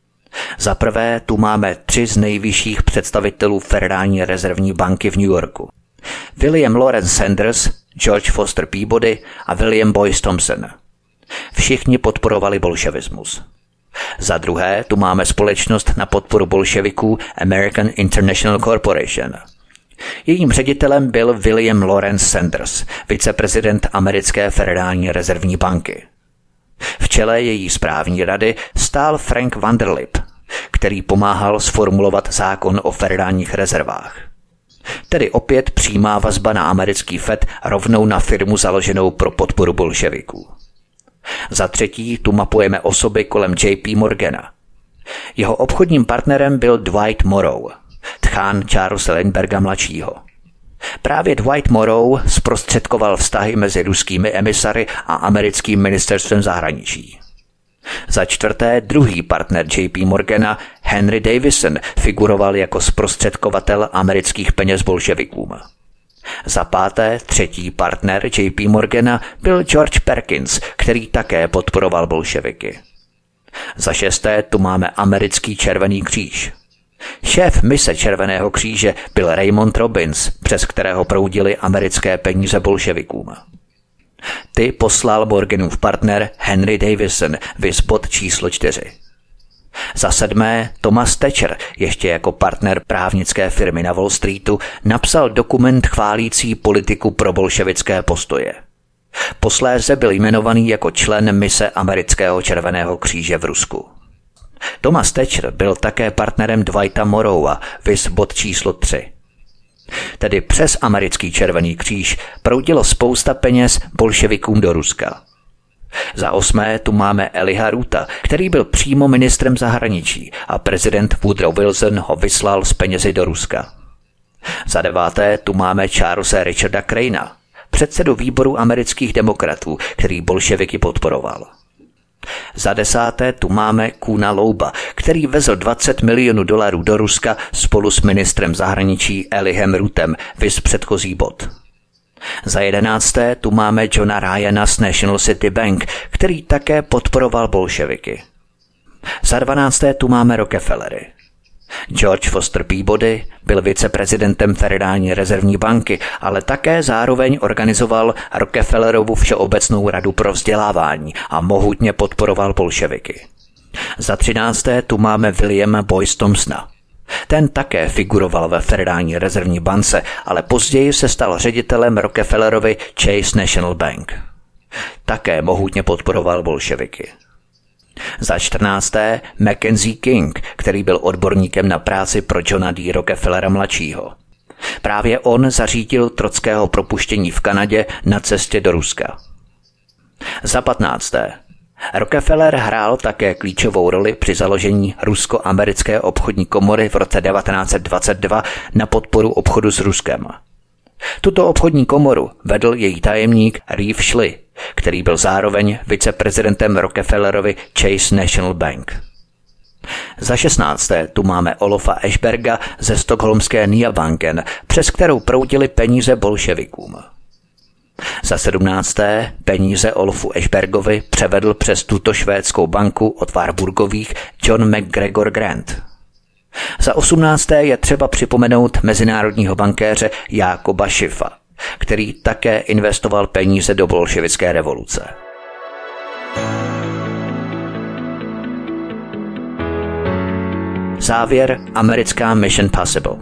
Za prvé tu máme tři z nejvyšších představitelů Federální rezervní banky v New Yorku. William Lawrence Sanders, George Foster Peabody a William Boyce Thompson. Všichni podporovali bolševismus. Za druhé tu máme společnost na podporu bolševiků American International Corporation. Jejím ředitelem byl William Lawrence Sanders, viceprezident americké Federální rezervní banky. V čele její správní rady stál Frank Vanderlip, který pomáhal sformulovat zákon o federálních rezervách. Tedy opět přímá vazba na americký Fed rovnou na firmu založenou pro podporu bolševiků. Za třetí tu mapujeme osoby kolem J P Morgana. Jeho obchodním partnerem byl Dwight Morrow, tchán Charlesa Lindbergha mladšího. Právě Dwight Morrow zprostředkoval vztahy mezi ruskými emisary a americkým ministerstvem zahraničí. Za čtvrté, druhý partner J P Morgana, Henry Davison, figuroval jako zprostředkovatel amerických peněz bolševikům. Za páté, třetí partner J P Morgana byl George Perkins, který také podporoval bolševiky. Za šesté tu máme americký Červený kříž. Šéf mise Červeného kříže byl Raymond Robbins, přes kterého proudily americké peníze bolševikům. Ty poslal Morganův partner Henry Davison, viz bod číslo čtyři. Za sedmé, Thomas Thatcher, ještě jako partner právnické firmy na Wall Streetu, napsal dokument chválící politiku pro bolševické postoje. Posléze byl jmenovaný jako člen mise amerického Červeného kříže v Rusku. Thomas Thatcher byl také partnerem Dwighta Morrowa, viz bod číslo tři. Tedy přes americký Červený kříž proudilo spousta peněz bolševikům do Ruska. Za osmé tu máme Eliha Roota, který byl přímo ministrem zahraničí a prezident Woodrow Wilson ho vyslal s penězi do Ruska. Za deváté tu máme Charlesa Richarda Craina, předsedu výboru amerických demokratů, který bolševiky podporoval. Za desáté tu máme Kuna Louba, který vezl dvacet milionů dolarů do Ruska spolu s ministrem zahraničí Elihem Rootem, viz předchozí bod. Za jedenácté tu máme Johna Ryana z National City Bank, který také podporoval bolševiky. Za dvanácté tu máme Rockefellery. George Foster Peabody byl viceprezidentem Federální rezervní banky, ale také zároveň organizoval Rockefellerovu Všeobecnou radu pro vzdělávání a mohutně podporoval bolševiky. Za třinácté tu máme Williama Boyce Thompsona. Ten také figuroval ve Federální rezervní bance, ale později se stal ředitelem Rockefellerovy Chase National Bank. Také mohutně podporoval bolševiky. Za čtrnácté Mackenzie King, který byl odborníkem na práci pro Johna D. Rockefellera mladšího. Právě on zařídil Trockého propuštění v Kanadě na cestě do Ruska. Za patnácté Rockefeller hrál také klíčovou roli při založení Rusko-americké obchodní komory v roce devatenáct set dvacet dva na podporu obchodu s Ruskem. Tuto obchodní komoru vedl její tajemník Reeve Schley, který byl zároveň viceprezidentem Rockefellerovy Chase National Bank. Za šestnácté tu máme Olofa Ashberga ze stockholmské Nya Banken, přes kterou proudily peníze bolševikům. Za sedmnácté peníze Olofu Ashbergovi převedl přes tuto švédskou banku od Warburgových John McGregor Grant. Za osmnácté je třeba připomenout mezinárodního bankéře Jákoba Schiffa, který také investoval peníze do bolševické revoluce. Závěr. Americká Mission Possible.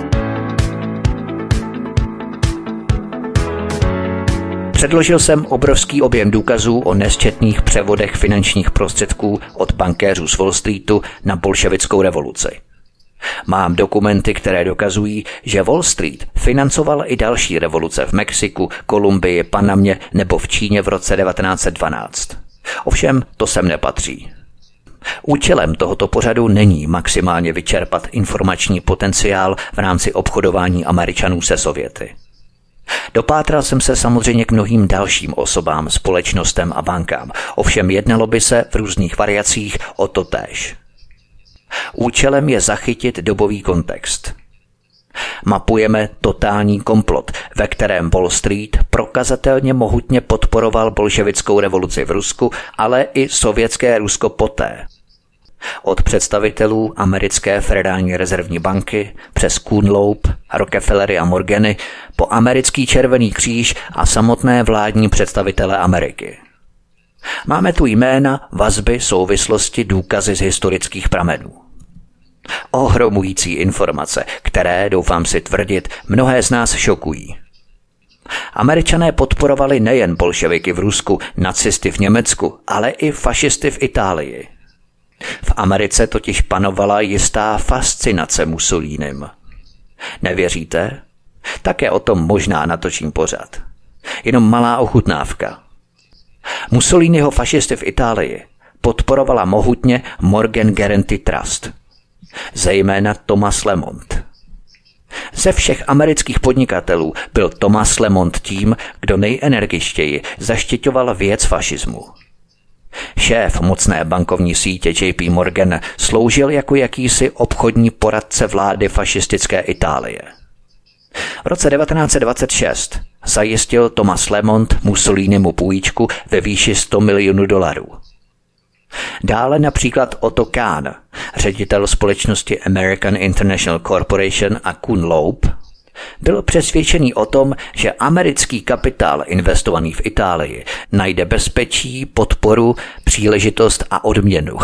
Předložil jsem obrovský objem důkazů o nesčetných převodech finančních prostředků od bankéřů z Wall Streetu na bolševickou revoluci. Mám dokumenty, které dokazují, že Wall Street financoval i další revoluce v Mexiku, Kolumbii, Panamě nebo v Číně v roce devatenáct set dvanáct. Ovšem to sem nepatří. Účelem tohoto pořadu není maximálně vyčerpat informační potenciál v rámci obchodování Američanů se Sověty. Dopátral jsem se samozřejmě k mnohým dalším osobám, společnostem a bankám, ovšem jednalo by se v různých variacích o totéž. Účelem je zachytit dobový kontext. Mapujeme totální komplot, ve kterém Wall Street prokazatelně mohutně podporoval bolševickou revoluci v Rusku, ale i sovětské Rusko poté. Od představitelů americké Federální rezervní banky přes Kuhn Loeb, Rockefellery a Morgany po americký Červený kříž a samotné vládní představitele Ameriky. Máme tu jména, vazby, souvislosti, důkazy z historických pramenů. Ohromující informace, které, doufám si tvrdit, mnohé z nás šokují. Američané podporovali nejen bolševiky v Rusku, nacisty v Německu, ale i fašisty v Itálii. V Americe totiž panovala jistá fascinace Mussolínim. Nevěříte? Také o tom možná natočím pořad. Jenom malá ochutnávka. Mussoliniho fašisty v Itálii podporovala mohutně Morgan Guaranty Trust, zejména Thomas Lemont. Ze všech amerických podnikatelů byl Thomas Lemont tím, kdo nejenergičtěji zaštiťoval věc fašismu. Šéf mocné bankovní sítě J P Morgan sloužil jako jakýsi obchodní poradce vlády fašistické Itálie. V roce devatenáct set dvacet šest zajistil Thomas Lemont Mussolinimu půjčku ve výši sto milionů dolarů. Dále například Otto Kahn, ředitel společnosti American International Corporation a Kuhn Loeb, byl přesvědčený o tom, že americký kapitál investovaný v Itálii najde bezpečí, podporu, příležitost a odměnu.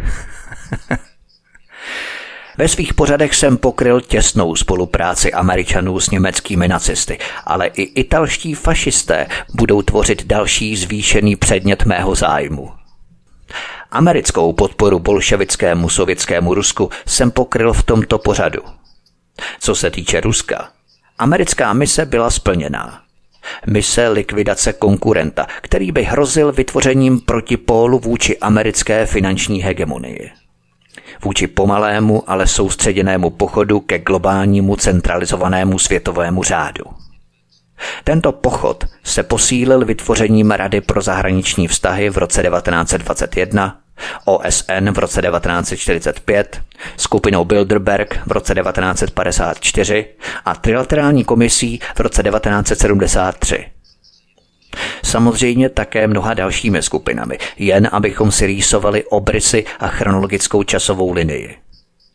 Ve svých pořadech jsem pokryl těsnou spolupráci Američanů s německými nacisty, ale i italští fašisté budou tvořit další zvýšený předmět mého zájmu. Americkou podporu bolševickému sovětskému Rusku jsem pokryl v tomto pořadu. Co se týče Ruska, americká mise byla splněná. Mise likvidace konkurenta, který by hrozil vytvořením protipólu vůči americké finanční hegemonii. Vůči pomalému, ale soustředěnému pochodu ke globálnímu centralizovanému světovému řádu. Tento pochod se posílil vytvořením Rady pro zahraniční vztahy v roce devatenáct set dvacet jedna, O S N v roce devatenáct set čtyřicet pět, skupinou Bilderberg v roce devatenáct set padesát čtyři a trilaterální komisí v roce devatenáct set sedmdesát tři. Samozřejmě také mnoha dalšími skupinami, jen abychom si rýsovali obrysy a chronologickou časovou linii.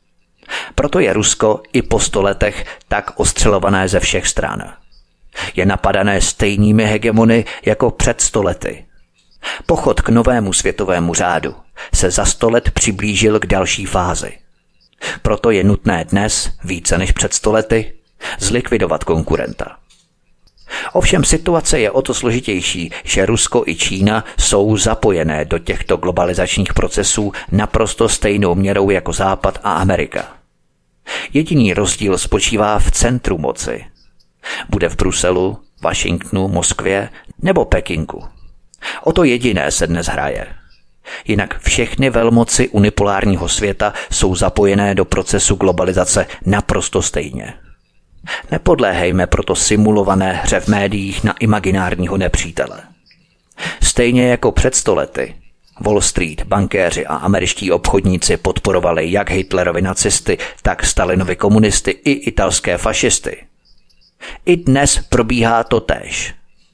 Proto je Rusko i po sto letech tak ostřelované ze všech stran. Je napadané stejnými hegemony jako před sto lety. Pochod k novému světovému řádu se za sto let přiblížil k další fázi. Proto je nutné dnes, více než před sto lety, zlikvidovat konkurenta. Ovšem situace je o to složitější, že Rusko i Čína jsou zapojené do těchto globalizačních procesů naprosto stejnou měrou jako Západ a Amerika. Jediný rozdíl spočívá v centru moci. Bude v Bruselu, Washingtonu, Moskvě nebo Pekingu. O to jediné se dnes hraje. Jinak všechny velmoci unipolárního světa jsou zapojené do procesu globalizace naprosto stejně. Nepodléhejme proto simulované hře v médiích na imaginárního nepřítele. Stejně jako před sto lety Wall Street, bankéři a američtí obchodníci podporovali jak Hitlerovi nacisty, tak Stalinovi komunisty i italské fašisty. I dnes probíhá to též.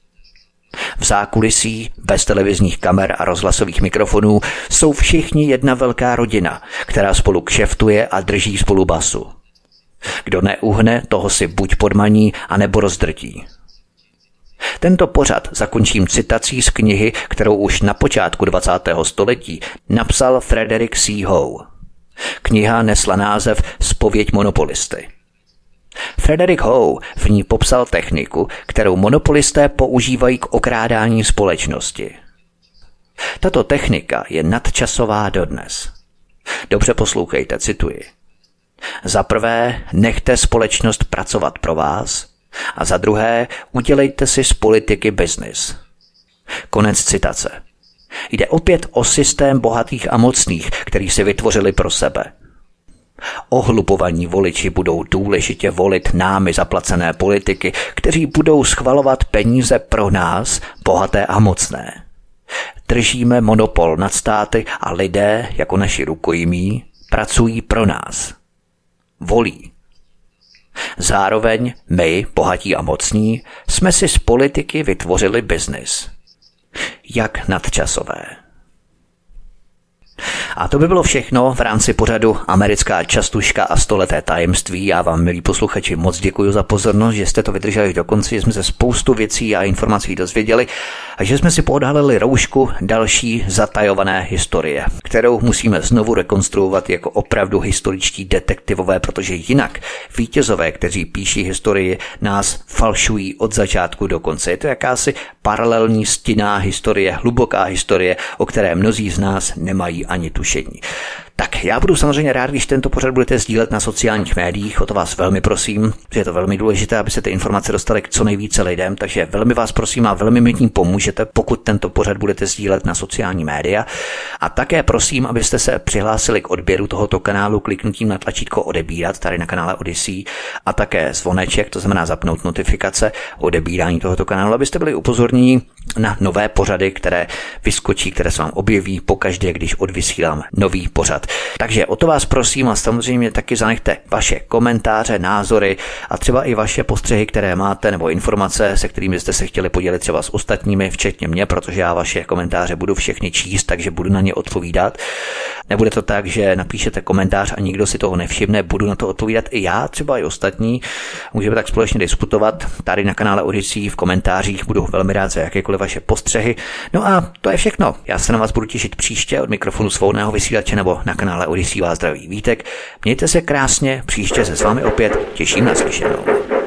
V zákulisí, bez televizních kamer a rozhlasových mikrofonů, jsou všichni jedna velká rodina, která spolu kšeftuje a drží spolu basu. Kdo neuhne, toho si buď podmaní, anebo rozdrtí. Tento pořad zakončím citací z knihy, kterou už na počátku dvacátého století napsal Frederick C. Howe. Kniha nesla název Zpověď monopolisty. Frederick Howe v ní popsal techniku, kterou monopolisté používají k okrádání společnosti. Tato technika je nadčasová dodnes. Dobře poslouchejte, cituji. Za prvé, nechte společnost pracovat pro vás a za druhé, udělejte si z politiky biznis. Konec citace. Jde opět o systém bohatých a mocných, který si vytvořili pro sebe. Ohlupovaní voliči budou důležitě volit námi zaplacené politiky, kteří budou schvalovat peníze pro nás, bohaté a mocné. Držíme monopol nad státy a lidé, jako naši rukojmí, pracují pro nás. Volí. Zároveň my, bohatí a mocní, jsme si z politiky vytvořili biznis. Jak nadčasové. A to by bylo všechno v rámci pořadu Americká častuška a stoleté tajemství. Já vám, milí posluchači, moc děkuji za pozornost, že jste to vydrželi do konce, že jsme se spoustu věcí a informací dozvěděli a že jsme si poodhalili roušku další zatajované historie, kterou musíme znovu rekonstruovat jako opravdu historičtí detektivové, protože jinak vítězové, kteří píší historii, nás falšují od začátku do konce. Je to jakási paralelní stinná historie, hluboká historie, o které mnozí z nás nemají ani tušení. Tak já budu samozřejmě rád, když tento pořad budete sdílet na sociálních médiích, o to vás velmi prosím, že je to velmi důležité, aby se ty informace dostaly k co nejvíce lidem, takže velmi vás prosím a velmi mi tím pomůžete, pokud tento pořad budete sdílet na sociální média. A také prosím, abyste se přihlásili k odběru tohoto kanálu kliknutím na tlačítko odebírat tady na kanále Odyssey a také zvoneček, to znamená zapnout notifikace o odebírání tohoto kanálu, abyste byli upozorněni na nové pořady, které vyskočí, které se vám objeví pokaždé, když odvysílám nový pořad. Takže o to vás prosím a samozřejmě taky zanechte vaše komentáře, názory a třeba i vaše postřehy, které máte, nebo informace, se kterými jste se chtěli podělit třeba s ostatními, včetně mě, protože já vaše komentáře budu všechny číst, takže budu na ně odpovídat. Nebude to tak, že napíšete komentář a nikdo si toho nevšimne, budu na to odpovídat i já, třeba i ostatní. Můžeme tak společně diskutovat tady na kanále Odyssey v komentářích, budu velmi rád za jakékoliv vaše postřehy. No a to je všechno. Já se na vás budu těšit příště od mikrofonu svobodného vysílače nebo na kanále Odyssey vás zdraví Vítek. Mějte se krásně, příště se s vámi opět těším na slyšenou.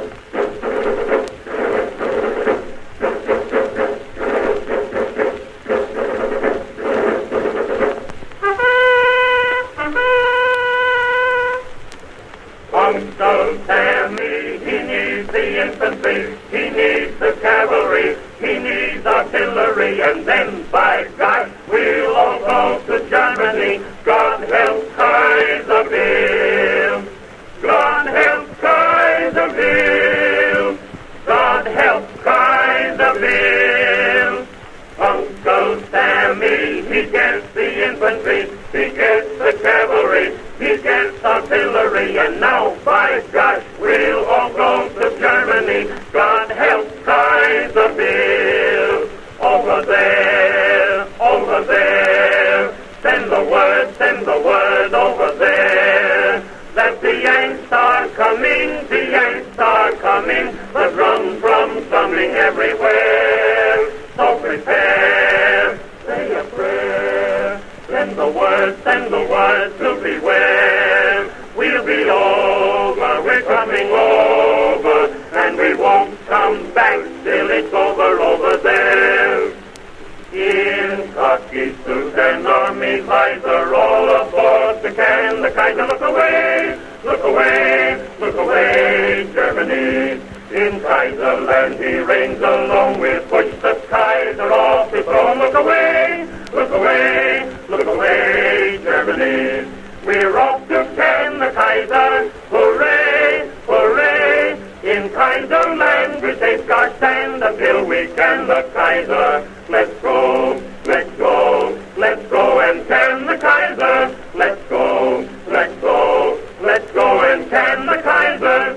Uncle Sammy, he needs the infantry, he needs the cavalry, he needs artillery, and then, by God, we'll all go to Germany. God help Kaiserville. God help Kaiserville. God help Kaiserville. Uncle Sammy, he gets the infantry, he gets the cavalry, he gets artillery, and now, by God, we'll all go to Germany. God help Kaiserville. Over there, over there, send the word, send the word over there. That we're coming over, and we won't come back till it's over over there. In khaki suits and army visor, all aboard the can, the Kaiser, look away, look away, look away, Germany. In Kaiserland he reigns alone, we'll push the Kaiser off his throne. Look away, look away, look away, Germany. We're off to can the Kaiser, hooray, hooray. In Kaiserland we take our stand until we can the Kaiser. Let's go, let's go, let's go and can the Kaiser. Let's go, let's go, let's go and can the Kaiser.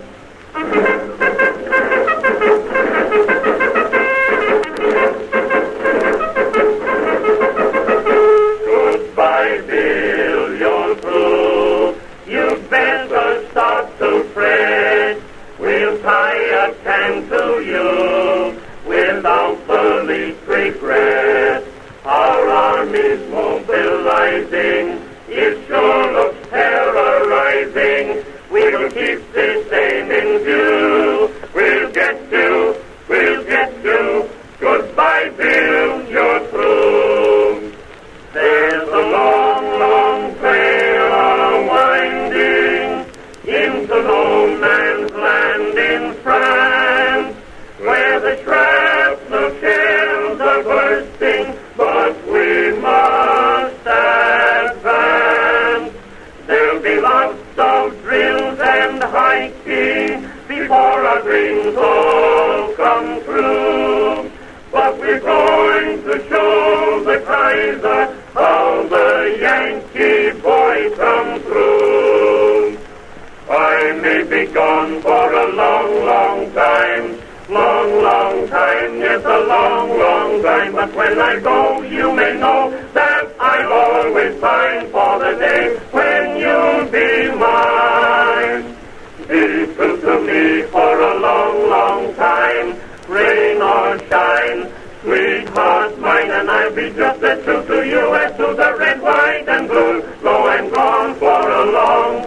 Goodbye, Bill, you're through. You'd better start to fret. We'll tie a can to you without the least regret. Our army's mobilizing. It sure looks terrorizing. We'll keep this aim in view. We'll get you, we'll get you. Goodbye, Bill, you're through. There's a long, long trail winding into no man's land in France, where the shrapnel shells are bursting, but we must advance. There'll be lots of drills and hiking before our dreams all come true. But we're going to show the Kaiser how the Yankee boys come through. I may be gone for a long, long time, long, long time, yes, a long, long time. But when I go, you may know that I'll always pine for the day when you'll be mine. Be true to me for a long, long time, rain or shine, sweetheart mine, and I'll be just as true to you as to the red, white, and blue. Go and gone for a long,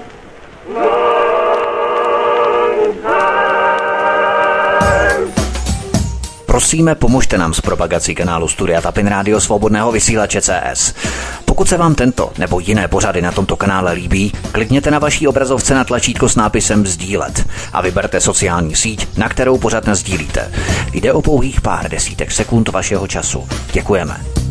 long time. Prosíme, pomožte nám s propagací kanálu Studia Tapin Rádio Svobodného vysílače C S. Pokud se vám tento nebo jiné pořady na tomto kanále líbí, klikněte na vaší obrazovce na tlačítko s nápisem sdílet a vyberte sociální síť, na kterou pořad nasdílíte. Jde o pouhých pár desítek sekund vašeho času. Děkujeme.